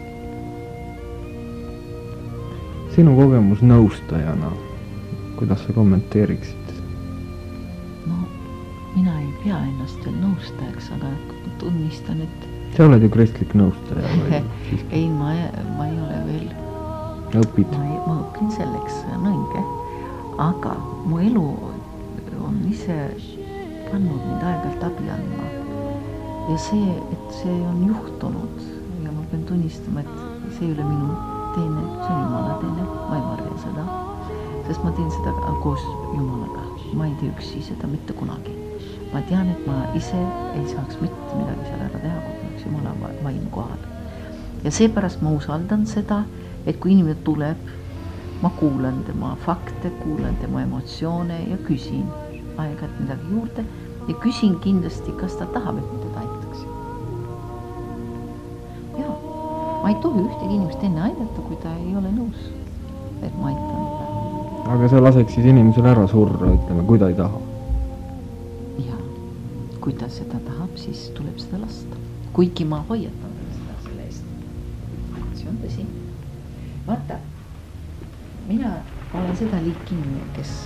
Sinu kogemus nõustajana, kuidas sa kommenteeriksid? No, mina ei pea ennast veel nõustajaks, aga tunnistan, et... Sa oled ju kristlik nõustaja või? Ei, ma, ma ei ole veel... Õpid? Ma, ei, ma õpin selleks, see on õige. Aga mu elu on ise pannud mind aeg-ajalt abi andma. Ja see, et see on juhtunud ja ma pean tunnistama, et see ei ole minu teene, see on Jumala teene, ma ei varja seda, sest ma teen seda koos Jumalaga. Ma ei tee üksi seda mitte kunagi. Ma tean, et ma ise ei saaks mitte midagi seal ära teha, kui oleks Jumala vaim kohal. Ja seepärast ma usaldan seda, et kui inimene tuleb, ma kuulan tema fakte, kuulan tema emotsioone ja küsin aeg-ajalt midagi juurde ja küsin kindlasti, kas ta tahab, et ma teda aitaks. Jaa, ma ei tohi ühtegi inimest enne aidata, kui ta ei ole nõus, et ma aitan teda. Aga sa laseks siis inimesele ära surra, ütleme, kui ta ei taha? Jaa, kui ta seda tahab, siis tuleb seda lasta. Kuigi ma hoiatan seda selle eest. See on tõsi. Vaata, mina olen seda liik inimene, kes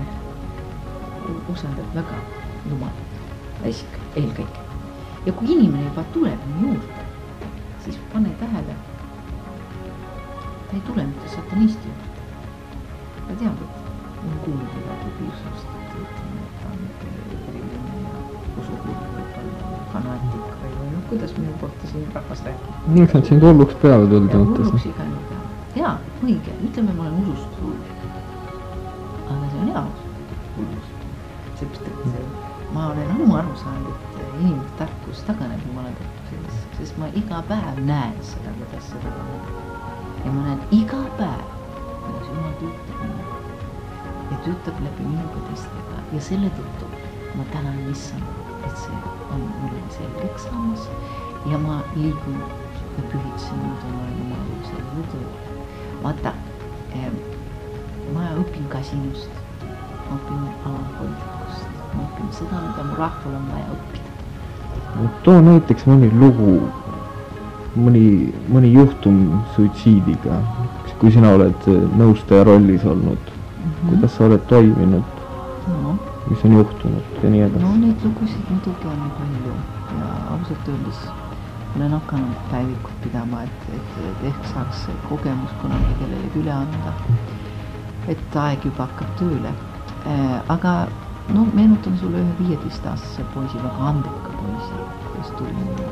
usaldab väga Jumalat, isik, eelkõige. Ja kui inimene juba tuleb juurde, siis pane tähele, ta ei tule mitte satanisti juurde. Ta teab, et on kuulnud midagi piirsust, et ta on eriline ja usukuulud võib-olla fanaatik või no, kuidas minu kohta siin rahvas rääkib. Nad siin hulluks peavad öelda. Hulluks iga enne peavad. Jaa, õige, ütleme, ma olen usust hull. Aga see on hea hullus. Seepärast, et see, ma olen ammu aru saanud, et inimlik tarkus taganeb Jumala tarkusest, sest ma iga päev näen seda, kuidas seda taganeb. Ja ma näen iga päev, kuidas Jumal töötab minuga ja töötab läbi minuga teistega. Ja selle tõttu ma tänan issand, et see on mulle selgeks saamas ja ma liigun ja pühitsen nüüd oma Jumala selle tööle. Vaata, eh, ma õpin ka sinust, ma õpin alalhoidlikust, ma õpin seda, mida mu rahval on vaja õppida. Too näiteks mõni lugu, mõni, mõni juhtum suitsiidiga, kui sina oled nõustaja rollis olnud, mm-hmm. kuidas sa oled toiminud, no. mis on juhtunud ja nii edasi? No neid lugusid muidugi on palju ja ausalt öeldes olen hakanud päevikut pidama, et, et, et ehk saaks kogemus kunagi kellelegi üle anda, et aeg juba hakkab tööle. Äh, aga no, meenutan sulle ühe viieteist-aastase poisi, väga andeka poisi, kes tuli mulle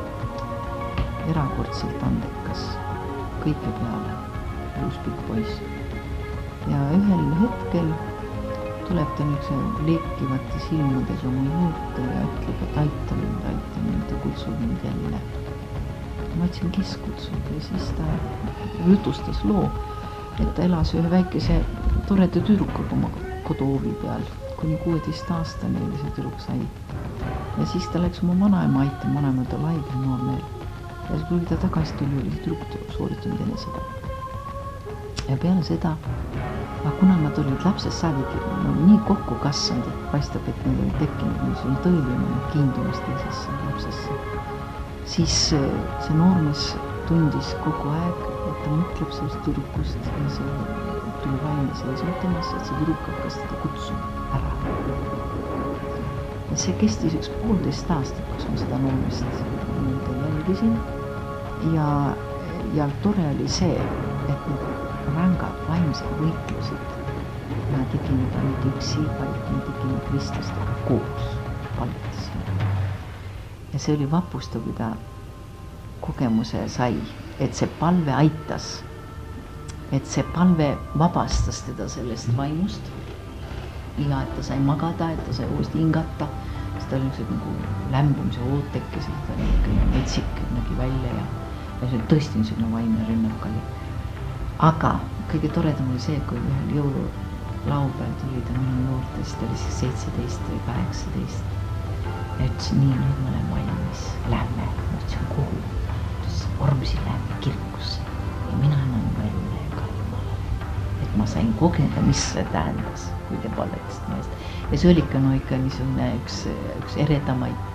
erakordselt andekas, kõike peale, uspik poiss. Ja ühel hetkel tuleb ta nüüd leekivate silmades oma juurde ja ütleb, et aita mind, aita mind ja kutsub mind jälle. Ma ütlesin, kes kutsub ja siis ta jutustas loo, et ta elas ühe väikese toreda tüdrukuga oma kodoovi peal, kuni kuueteist aastane oli see tüdruk sai. Ja siis ta läks oma vanaema aitama, vanaema ta laigel noormeel. Ja kui ta tagasi tuli, oli see tüdruk sooritanud enne seda. Ja peale seda, aga kuna nad olid lapsest saadik no, nii kokku kasvanud, et paistab, et neil oli tekkinud niisugune tõeline kiindumist teisesse lapsesse, siis see noormees tundis kogu aeg, et ta mõtleb sellest tüdrukust ja see tuli valmi seisnud temast, et see tüdruk hakkas teda kutsuma ära. Ja see kestis üks poolteist aastat, kus ma seda noormest jälgisin ja, ja tore oli see, et need rangad vaimsed võitlused. Ma tegin juba nüüd üksi, vaid ma tegin kristlastega koos, palvetasin. Ja see oli vapustav, kui ta kogemuse sai, et see palve aitas, et see palve vabastas teda sellest vaimust ja et ta sai magada, et ta sai uuesti hingata, sest ta oli üks nagu lämbumise oot tekkis, et ta oli metsik nägi välja ja, ja see oli tõesti niisugune vaimne rünnak oli. Aga kõige toredam oli see, kui ühel jõululaupäev tuli ta minu noortest, ta oli siis seitseteist või kaheksateist. Ja ütles, nii, nüüd ma olen valmis, lähme, ma ütlesin, kuhu? Ütles, ormusi lähme kirkusse ja mina annan välja ka Jumalale. Et ma sain kogeda, mis see tähendas, kui te palvetasid meest. Ja see oli ikka, no ikka niisugune üks, üks eredamaid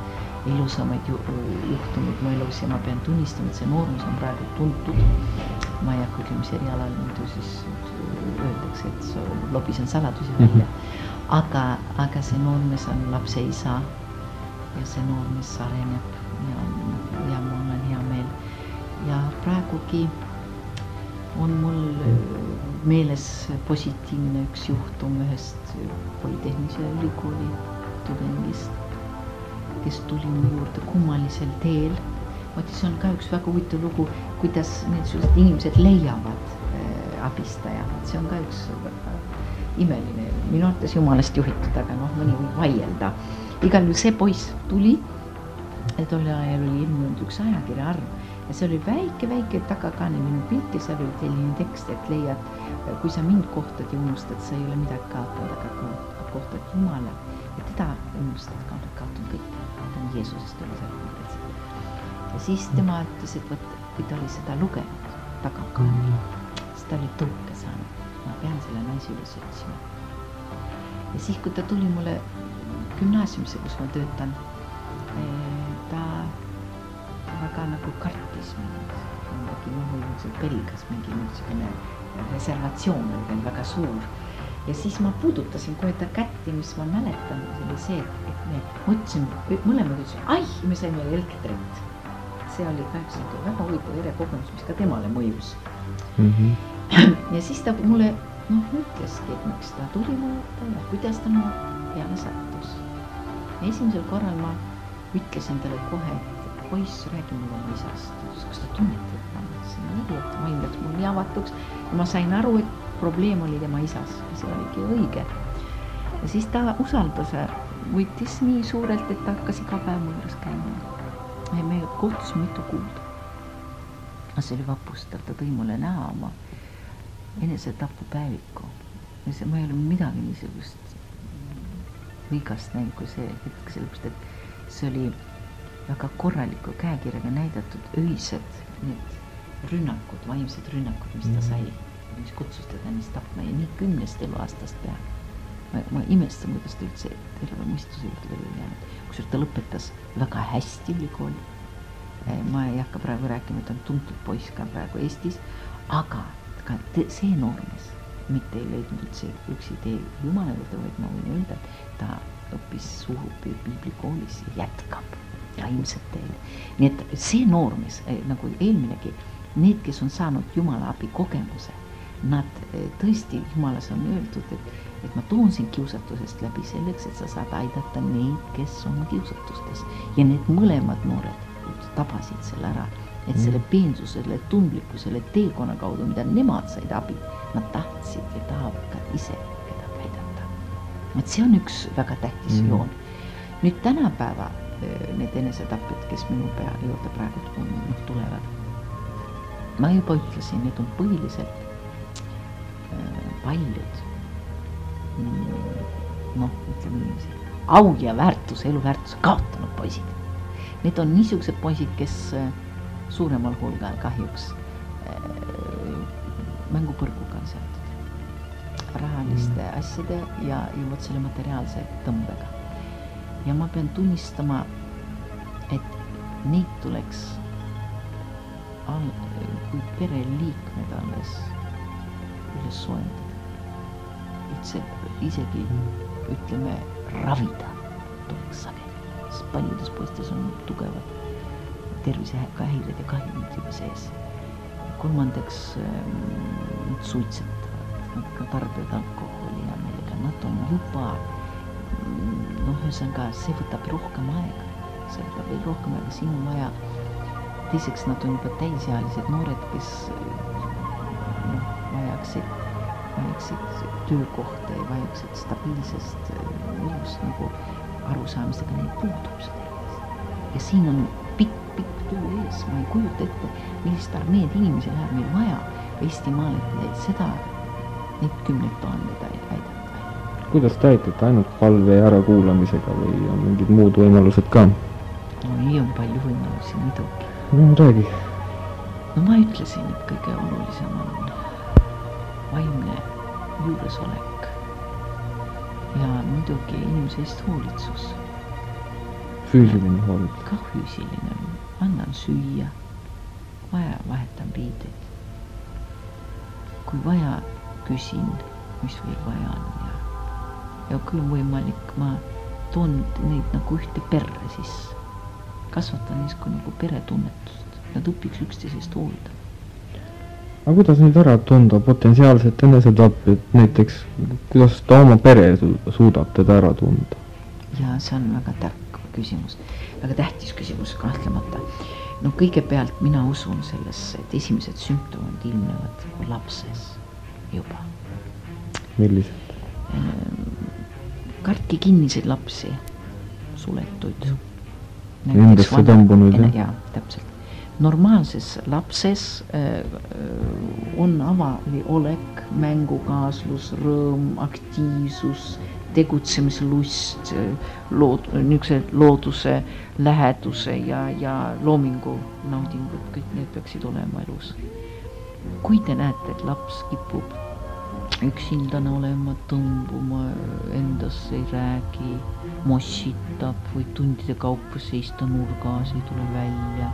ilusamaid ju, juhtumeid mu elus ja ma pean tunnistama, et see noormus on praegu tuntud. Ma ei hakka ütlema, mis erialal muidu siis öeldakse, et so, lobisen saladusi välja. Aga, aga see noormes on lapse isa ja see noormes areneb ja, ja mul on hea meel. Ja praegugi on mul meeles positiivne üks juhtum ühest Polütehnilise ülikooli tudengist, kes tuli mu juurde kummalisel teel. Vaati, see on ka üks väga huvitav lugu, kuidas need sellised inimesed leiavad äh, abistajad. See on ka üks väga imeline, minu arvates jumalast juhitud, aga noh, mõni võib vaielda. Igal juhul see poiss tuli, et tol ajal oli ilmunud üks ajakirja arv ja see oli väike, väike tagakaane minu pilt ja seal oli selline tekst, et leiad, kui sa mind kohtad ja unustad, sa ei ole midagi kaotanud, aga kohtad Jumala ja teda unustad, kaotanud kõik. Ta on Jeesusest oli seal konkreetselt. Ja siis tema ütles, et võt, kui ta oli seda lugenud tagakaanil, siis ta oli tõuke saanud. Ma pean selle naisi üles otsima. Ja siis, kui ta tuli mulle gümnaasiumisse, kus ma töötan, ta väga nagu kartis mind. Mingi noh, pelgas mingi selline reservatsioon oli veel väga suur. Ja siis ma puudutasin kohe ta kätti, mis ma mäletan, see oli see, et me mõtlesin, mõlemad ütlesin, ai, me saime elektrit. See oli kahjuks väga huvitav erekogemus, mis ka temale mõjus. Mm-hmm. Ja siis ta mulle noh, ütleski, et miks ta tuli mõõta ja kuidas ta mu peale sattus. Ja esimesel korral ma ütlesin talle kohe, et poiss, räägi mulle oma isast. Kas ta tunnetab, et ma mõtlesin nii, et ma hindaks mul nii avatuks. Ja ma sain aru, et probleem oli tema isas ja see oligi õige. Ja siis ta usalduse võttis nii suurelt, et ta hakkas iga päev mu juures käima. Ja me kohtusime mitu kuud. See oli vapustav, ta tõi mulle näha oma enesetapu päeviku. Ja see, ma ei ole midagi niisugust vigast näinud kui see hetk, sellepärast, et see oli väga korraliku käekirjaga näidatud öised need rünnakud, vaimsed rünnakud, mis ta sai, mis kutsus teda ennast tapma ja nii kümnest eluaastast peale. Ma, ma imestan, kuidas ta üldse terve mõistuse juurde veel jäänud. Kusjuures ta lõpetas väga hästi ülikooli. Ma ei hakka praegu rääkima, et on tuntud poiss ka praegu Eestis, aga ka see noormes mitte ei leidnud üldse üksi tee Jumala juurde, vaid ma võin öelda, et ta õppis Suhupi piiblikoolis ja jätkab ja ilmselt teile. Nii et see noormes, nagu eelminegi, need, kes on saanud Jumala abi kogemuse, nad tõesti, Jumalas on öeldud, et, et ma toon sind kiusatusest läbi selleks, et sa saad aidata neid, kes on kiusatustes. Ja need mõlemad noored tabasid selle ära, et selle peensusele, tundlikkusele, teekonna kaudu, mida nemad said abi, nad tahtsid ja tahavad ka ise kedagi aidata. Et see on üks väga tähtis mm. joon. Nüüd tänapäeva need enesetapjad, kes minu pea juurde praegu noh, tulevad, ma juba ütlesin, need on põhiliselt paljud noh, ütleme niiviisi, au ja väärtus, eluväärtus kaotanud poisid. Need on niisugused poisid, kes suuremal hulgal kahjuks mängupõrguga on seotud. Rahaliste asjade ja juba selle materiaalse tõmbega. Ja ma pean tunnistama, et neid tuleks kui pereliikmed alles üles soendada. Üldse isegi, ütleme, ravida tuleks sageli. Paljudes poistes on tugevad tervisehäired ja kahjumid juba sees. Kolmandaks nad suitsetavad, nad tarbivad alkoholi ja meelega. Nad on juba, noh, ühesõnaga, see võtab rohkem aega. See võtab veel rohkem aega, siin on vaja. Teiseks nad on juba täisealised noored, kes noh, vajaksid, vajaksid töökohta ja vajaksid stabiilsest elust nagu arusaamistega neid puudub seda. Ja siin on pikk, pikk töö ees. Ma ei kujuta ette, millist armeed inimesi läheb meil vaja Eestimaal, et seda neid kümneid tuhandeid aidata. Kuidas te aitate ainult palve ja ärakuulamisega või on mingid muud võimalused ka? No nii on palju võimalusi muidugi. No räägi. No ma ütlesin, et kõige olulisem on vaimne juuresolek. Ja muidugi inimese eest hoolitsus. füüsiline hooldus? Ka füüsiline. Annan süüa. Vaja vahetan riideid. Kui vaja, küsin, mis veel vaja on. Ja, ja kui on võimalik, ma toon neid nagu ühte perre sisse. Kasvatan niisku nagu peretunnetust. Nad õpiks üksteisest hoolda. Aga kuidas neid ära tunda potentsiaalselt enesetappi, et näiteks kuidas ta oma pere suudab teda ära tunda? Ja see on väga tark küsimus, väga tähtis küsimus kahtlemata. No kõigepealt mina usun sellesse, et esimesed sümptomid ilmnevad lapses juba. Millised? Kartki kinniseid lapsi, suletuid. Endasse tõmbunud, jah? Jaa, täpselt. Normaalses lapses äh, on avali olek, mängukaaslus, rõõm, aktiivsus, tegutsemislust, lood, looduse läheduse ja, ja loomingu naudingud, kõik need peaksid olema elus. Kui te näete, et laps kipub üksindane olema, tõmbuma, endasse ei räägi, mossitab või tundide kaupa seista nurgas, ei tule välja,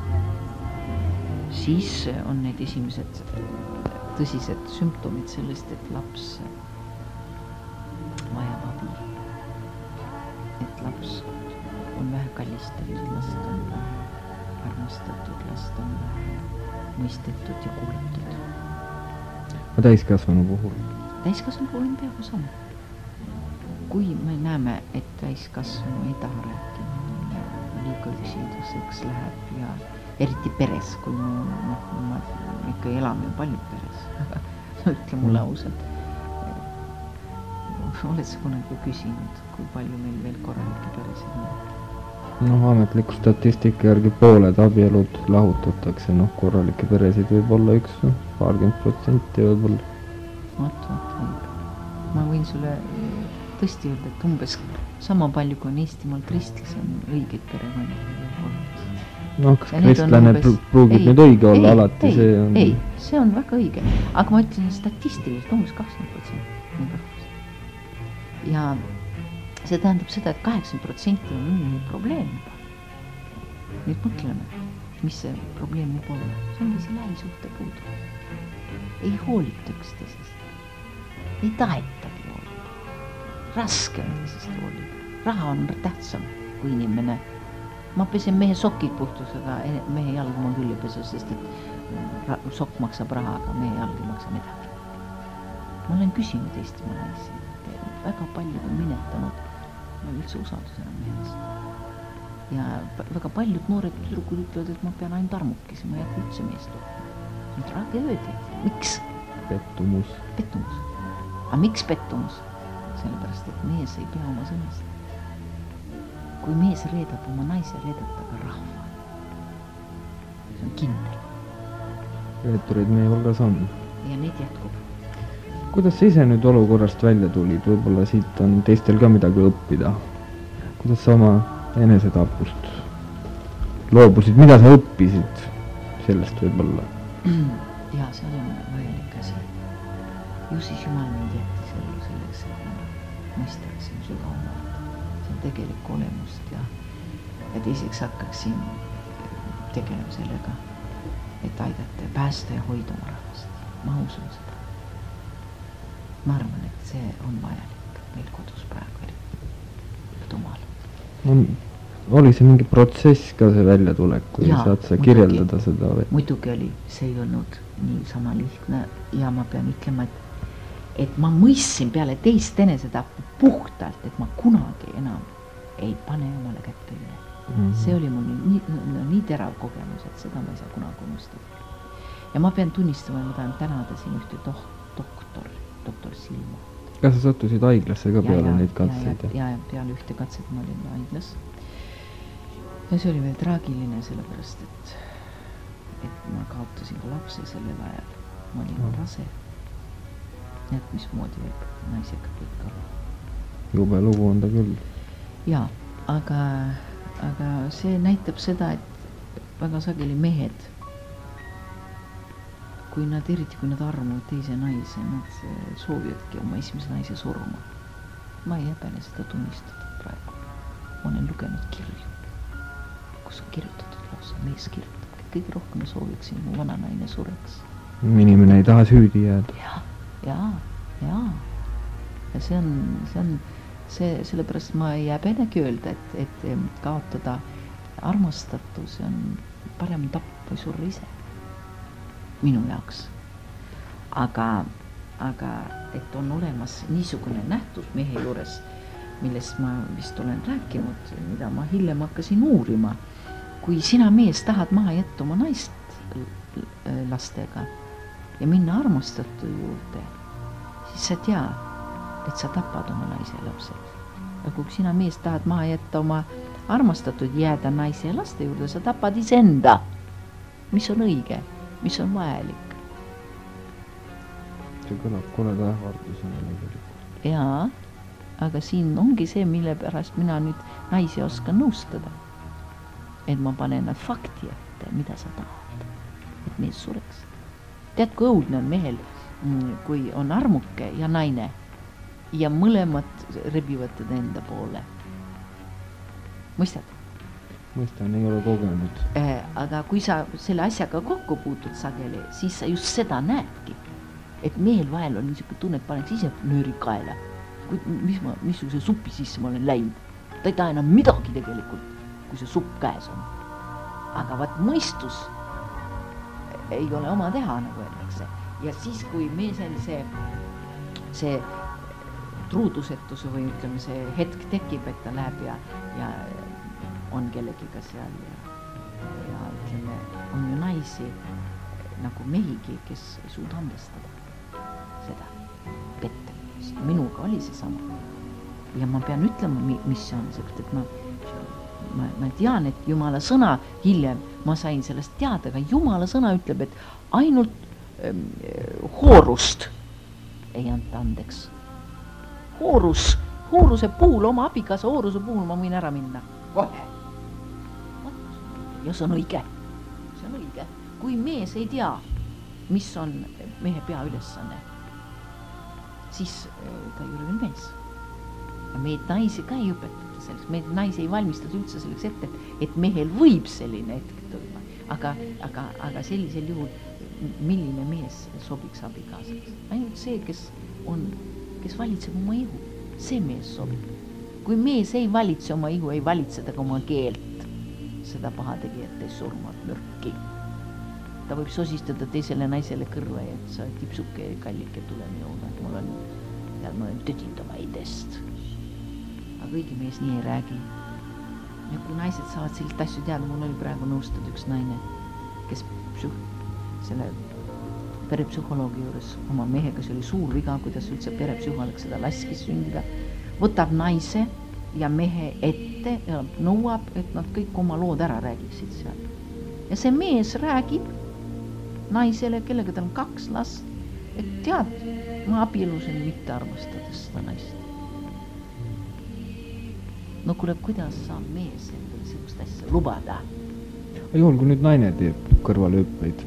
siis on need esimesed tõsised sümptomid sellest, et laps vajab abi. Et laps on vähe kallistatud, last on vähe armastatud, last on vähe mõistetud ja kuulatud. Ja täiskasvanu puhul? Täiskasvanu puhul on peaaegu sama. Kui me näeme, et täiskasvanu ei taha rääkida, liiga üksinduseks läheb ja eriti peres, kui me, noh, ma ikka elame palju peres, aga ütle mulle ausalt, oled sa kunagi küsinud, kui palju meil veel korralikke peresid on? Noh, ametliku statistika järgi pooled abielud lahutatakse, noh, korralikke peresid võib olla üks, noh, paarkümmend protsenti võib olla. Oot, oot, oot. Ma võin sulle tõesti öelda, et umbes sama palju, kui on Eestimaal kristlasi, on õigeid perekondi olemas. No, kas kristlane pruugib nüüd õige olla ei, alati? Ei, see on... ei, see on väga õige. Aga ma ütlen statistiliselt umbes kakskümmend protsenti. Ja see tähendab seda, et kaheksakümmend protsenti on inimene probleem. Nüüd mõtleme, mis see probleem võib olla. See ongi see lähisuhte puudu. Ei hoolita üksteisest. Ei tahetagi hoolida. Raske on üksteisest hoolida. Raha on tähtsam kui inimene. Ma pesen mehe sokid puhtus, aga mehe jalg ma küll ei pesu, sest et sokk maksab raha, aga mehe jalg ei maksa midagi. Ma olen küsinud Eestimaa naisi, et väga paljud on minetanud üldse usaldusena mehes. Ja väga paljud noored tüdrukud ütlevad, et ma pean ainult armukesi, ma ei jätku üldse meest võtma. See on tragöödia. Miks? Pettumus. Pettumus. Aga miks pettumus? Sellepärast, et mees ei pea oma sõnast. Kui mees reedab oma naise, reedab ta ka rahva. See on kindel. Reeturid meie hulgas on. Ja neid jätkub. Kuidas sa ise nüüd olukorrast välja tulid? Võib-olla siit on teistel ka midagi õppida. Kuidas sa oma enesetapust loobusid? Mida sa õppisid sellest võib-olla? Ja see on vajalik asi. Ju siis Jumal mind jättis ellu selleks, et ma mõistaksin sügavamalt tegelikku olemust ja, ja teiseks hakkaksin tegelema sellega, et aidata ja päästa ja hoida oma rahvast. Ma usun seda. Ma arvan, et see on vajalik meil kodus praegu Jumal. On, oli see mingi protsess ka see väljatulek, kui ja, saad sa muidugi, kirjeldada seda? Või? Muidugi oli, see ei olnud nii sama lihtne ja ma pean ütlema, et et ma mõistsin peale teist enesetappu puhtalt, et ma kunagi enam ei pane omale kätte üle. Mm-hmm. See oli mul nii, nii, nii terav kogemus, et seda ma ei saa kunagi unustada. Ja ma pean tunnistama, ma tahan tänada siin ühte doh, doktor, doktor Silma. Kas sa sattusid haiglasse ka peale ja, neid katseid? Ja, ja, ja peale ühte katset ma olin haiglas. Ja see oli veel traagiline, sellepärast, et, et ma kaotasin ka lapse sellel ajal. Ma olin mm. rase. Et mismoodi võib naisega kõik olla. Jube lugu on ta küll. Jaa, aga, aga see näitab seda, et väga sageli mehed, kui nad, eriti kui nad armuvad teise naise, nad soovivadki oma esimese naise surma. Ma ei häbene seda tunnistada praegu. Ma olen lugenud kirju. kus on kirjutatud lausa, mees kirjutab, kõige rohkem ma sooviksin, mu vananaine sureks. Inimene ei taha süüdi jääda. Ja, ja, ja. Ja see on, see on, see, sellepärast ma ei jääbenegi öelda, et, et kaotada armastatus on parem tapp või surra ise. Minu jaoks. Aga, aga et on olemas niisugune nähtus mehe juures, millest ma vist olen rääkinud, mida ma hiljem hakkasin uurima. Kui sina mees tahad maha jätta oma naist lastega ja minna armastatu juurde, siis sa tea, et sa tapad oma naise ja lapsed. Ja kui sina mees tahad maha jätta oma armastatud jääda naise ja laste juurde, sa tapad iseenda, mis on õige, mis on vajalik. See kõlab koleda ähvardusena tegelikult. Jaa, aga siin ongi see, mille pärast mina nüüd naisi oskan nõustada. Et ma panen nad fakti ette, mida sa tahad, et mees sureks. Tead, kui õudne on mehel, kui on armuke ja naine ja mõlemad rebivad teda enda poole. Mõistad? Mõistan, ei ole kogenud. Äh, aga kui sa selle asjaga kokku puutud sageli, siis sa just seda näedki. Et mehel vahel on niisugune tunne, et paneks ise nööri kaela. Kui, mis ma, missuguse supi sisse ma olen läinud. Ta ei taha enam midagi tegelikult, kui see supp käes on. Aga vaat mõistus ei ole oma teha, nagu öeldakse. Ja siis, kui meesel see, see truudusetuse või ütleme, see hetk tekib, et ta läheb ja, ja on kellegiga seal ja, ja ütleme, on ju naisi nagu mehigi, kes ei suuda andestada seda pettemist. Minuga oli see sama. Ja ma pean ütlema, mis see on, sest et ma, ma, ma tean, et Jumala sõna hiljem ma sain sellest teada, aga Jumala sõna ütleb, et ainult ähm, hoorust ei anta andeks. Hoorus, hooruse puhul, oma abikaasa hooruse puhul ma võin ära minna. Kohe. Ja see on õige. See on õige. Kui mees ei tea, mis on mehe pea ülesanne, siis ta ei ole veel mees. Ja meid naisi ka ei õpetata selleks. Meid naisi ei valmistada üldse selleks ette, et mehel võib selline hetk tulla. Aga, aga, aga sellisel juhul, milline mees sobiks abikaasaks? Ainult see, kes, on, kes valitseb oma ihu. See mees sobib. Kui mees ei valitse oma ihu, ei valitse ta oma keelt. Seda pahategijat ei surmad mürki. Ta võib sosistada teisele naisele kõrva, et sa tipsuke ja kallike tule minuga. Mul on, ja ma olen tõdindama idest. Aga õige mees nii ei räägi. Ja kui naised saavad selliselt asju teada, mul oli praegu nõustad üks naine, kes psüh, selle perepsühholoogi juures oma mehega, see oli suur viga, kuidas üldse perepsühholoog seda laskis sündida, võtab naise ja mehe ette ja nõuab, et nad kõik oma lood ära räägiksid seal. Ja see mees räägib naisele, kellega tal on kaks last, et tead, ma abielusin mitte armastades seda naist. No kuule, kuidas saab mees endale sellist asja lubada? Juhul, kui nüüd naine teeb kõrvalööppeid.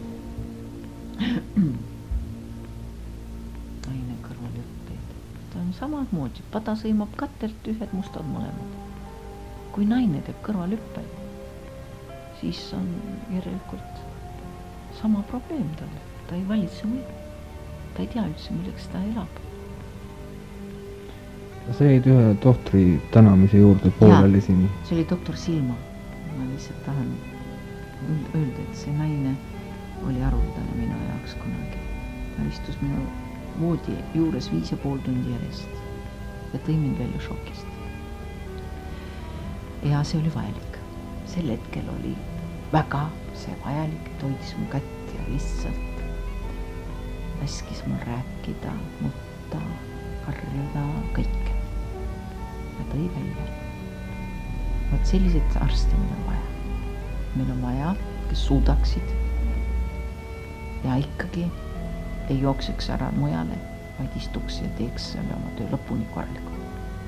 Naine kõrvalööppeid. Ta on samamoodi. Pada sõimab katelt, ühed mustad mõlemad. Kui naine teeb kõrvalööppeid, siis on järelikult sama probleem tal. Ta ei valitse mõju. Ta ei tea üldse, milleks ta elab. Sa jäid ühe tohtri tänamise juurde pooleli siin. See oli doktor Silma. Ma lihtsalt tahan öelda, et see naine oli arvuldane minu jaoks kunagi. Ta istus minu voodi juures viis ja pool tundi järjest ja tõi mind välja šokist. Ja see oli vajalik. Sel hetkel oli väga see vajalik, toidis mu kätt ja lihtsalt laskis mul rääkida, mutta, harjuda, kõike. Ja tõi välja. Vaat sellised arste meil on vaja. Meil on vaja, kes suudaksid ja ikkagi ei jookseks ära mujale, vaid istuks ja teeks selle oma töö lõpuni korralikult.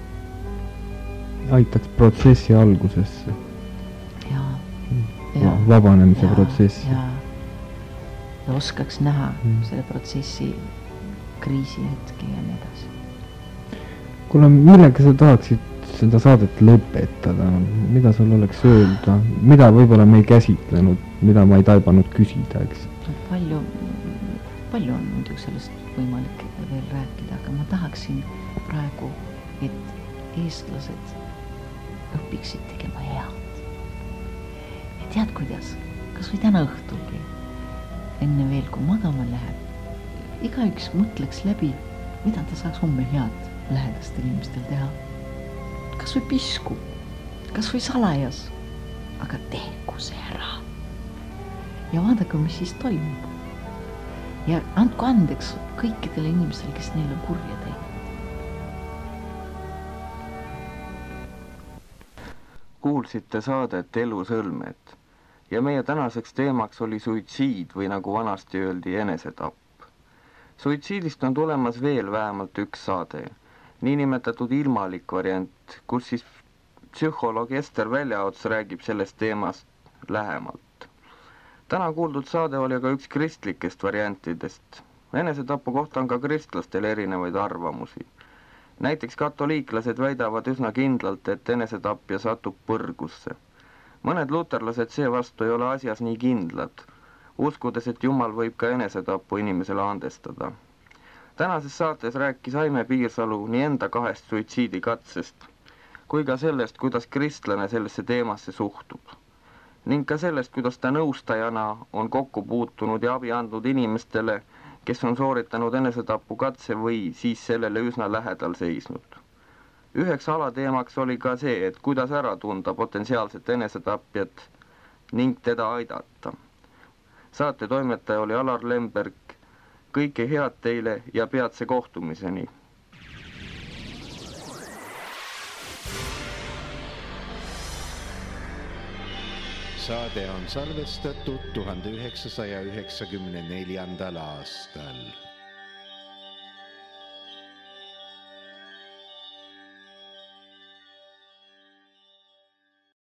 Aitaks protsessi algusesse. Ja, ja vabanemise ja, protsessi. Ja, ja oskaks näha mm. selle protsessi kriisi hetki ja nii edasi. Kuule, millega sa tahaksid seda saadet lõpetada, mida sul oleks öelda, mida võib-olla me ei käsitlenud, mida ma ei taibanud küsida, eks? Palju, palju on muidugi sellest võimalik veel rääkida, aga ma tahaksin praegu, et eestlased õpiksid tegema head. Ja tead kuidas, kas või täna õhtulgi, enne veel kui magama läheb, igaüks mõtleks läbi, mida ta saaks homme head lähedastel inimestel teha. Kas või pisku, kas või salajas, aga tehku see ära. Ja vaadake, mis siis toimub. Ja andku andeks kõikidele inimestele, kes neil on kurja teinud. Kuulsite saadet Elu sõlmed ja meie tänaseks teemaks oli suitsiid või nagu vanasti öeldi enesetapp. Suitsiidist on tulemas veel vähemalt üks saade, niinimetatud ilmalik variant, kus siis psühholoog Ester Väljaots räägib sellest teemast lähemalt. Täna kuuldud saade oli aga üks kristlikest variantidest. Enesetapu kohta on ka kristlastel erinevaid arvamusi. Näiteks katoliiklased väidavad üsna kindlalt, et enesetapja satub põrgusse. Mõned luterlased seevastu ei ole asjas nii kindlad, uskudes, et Jumal võib ka enesetapu inimesele andestada. Tänases saates rääkis Aime Piirsalu nii enda kahest suitsiidikatsest, kui ka sellest, kuidas kristlane sellesse teemasse suhtub. Ning ka sellest, kuidas ta nõustajana on kokku puutunud ja abi andnud inimestele, kes on sooritanud enesetapu katse või siis sellele üsna lähedal seisnud. Üheks alateemaks oli ka see, et kuidas ära tunda potentsiaalset enesetapjat ning teda aidata. Saate toimetaja oli Alar Lemberg. Kõike head teile ja peatse kohtumiseni. Saade on salvestatud tuhande üheksasaja üheksakümne neljandal aastal.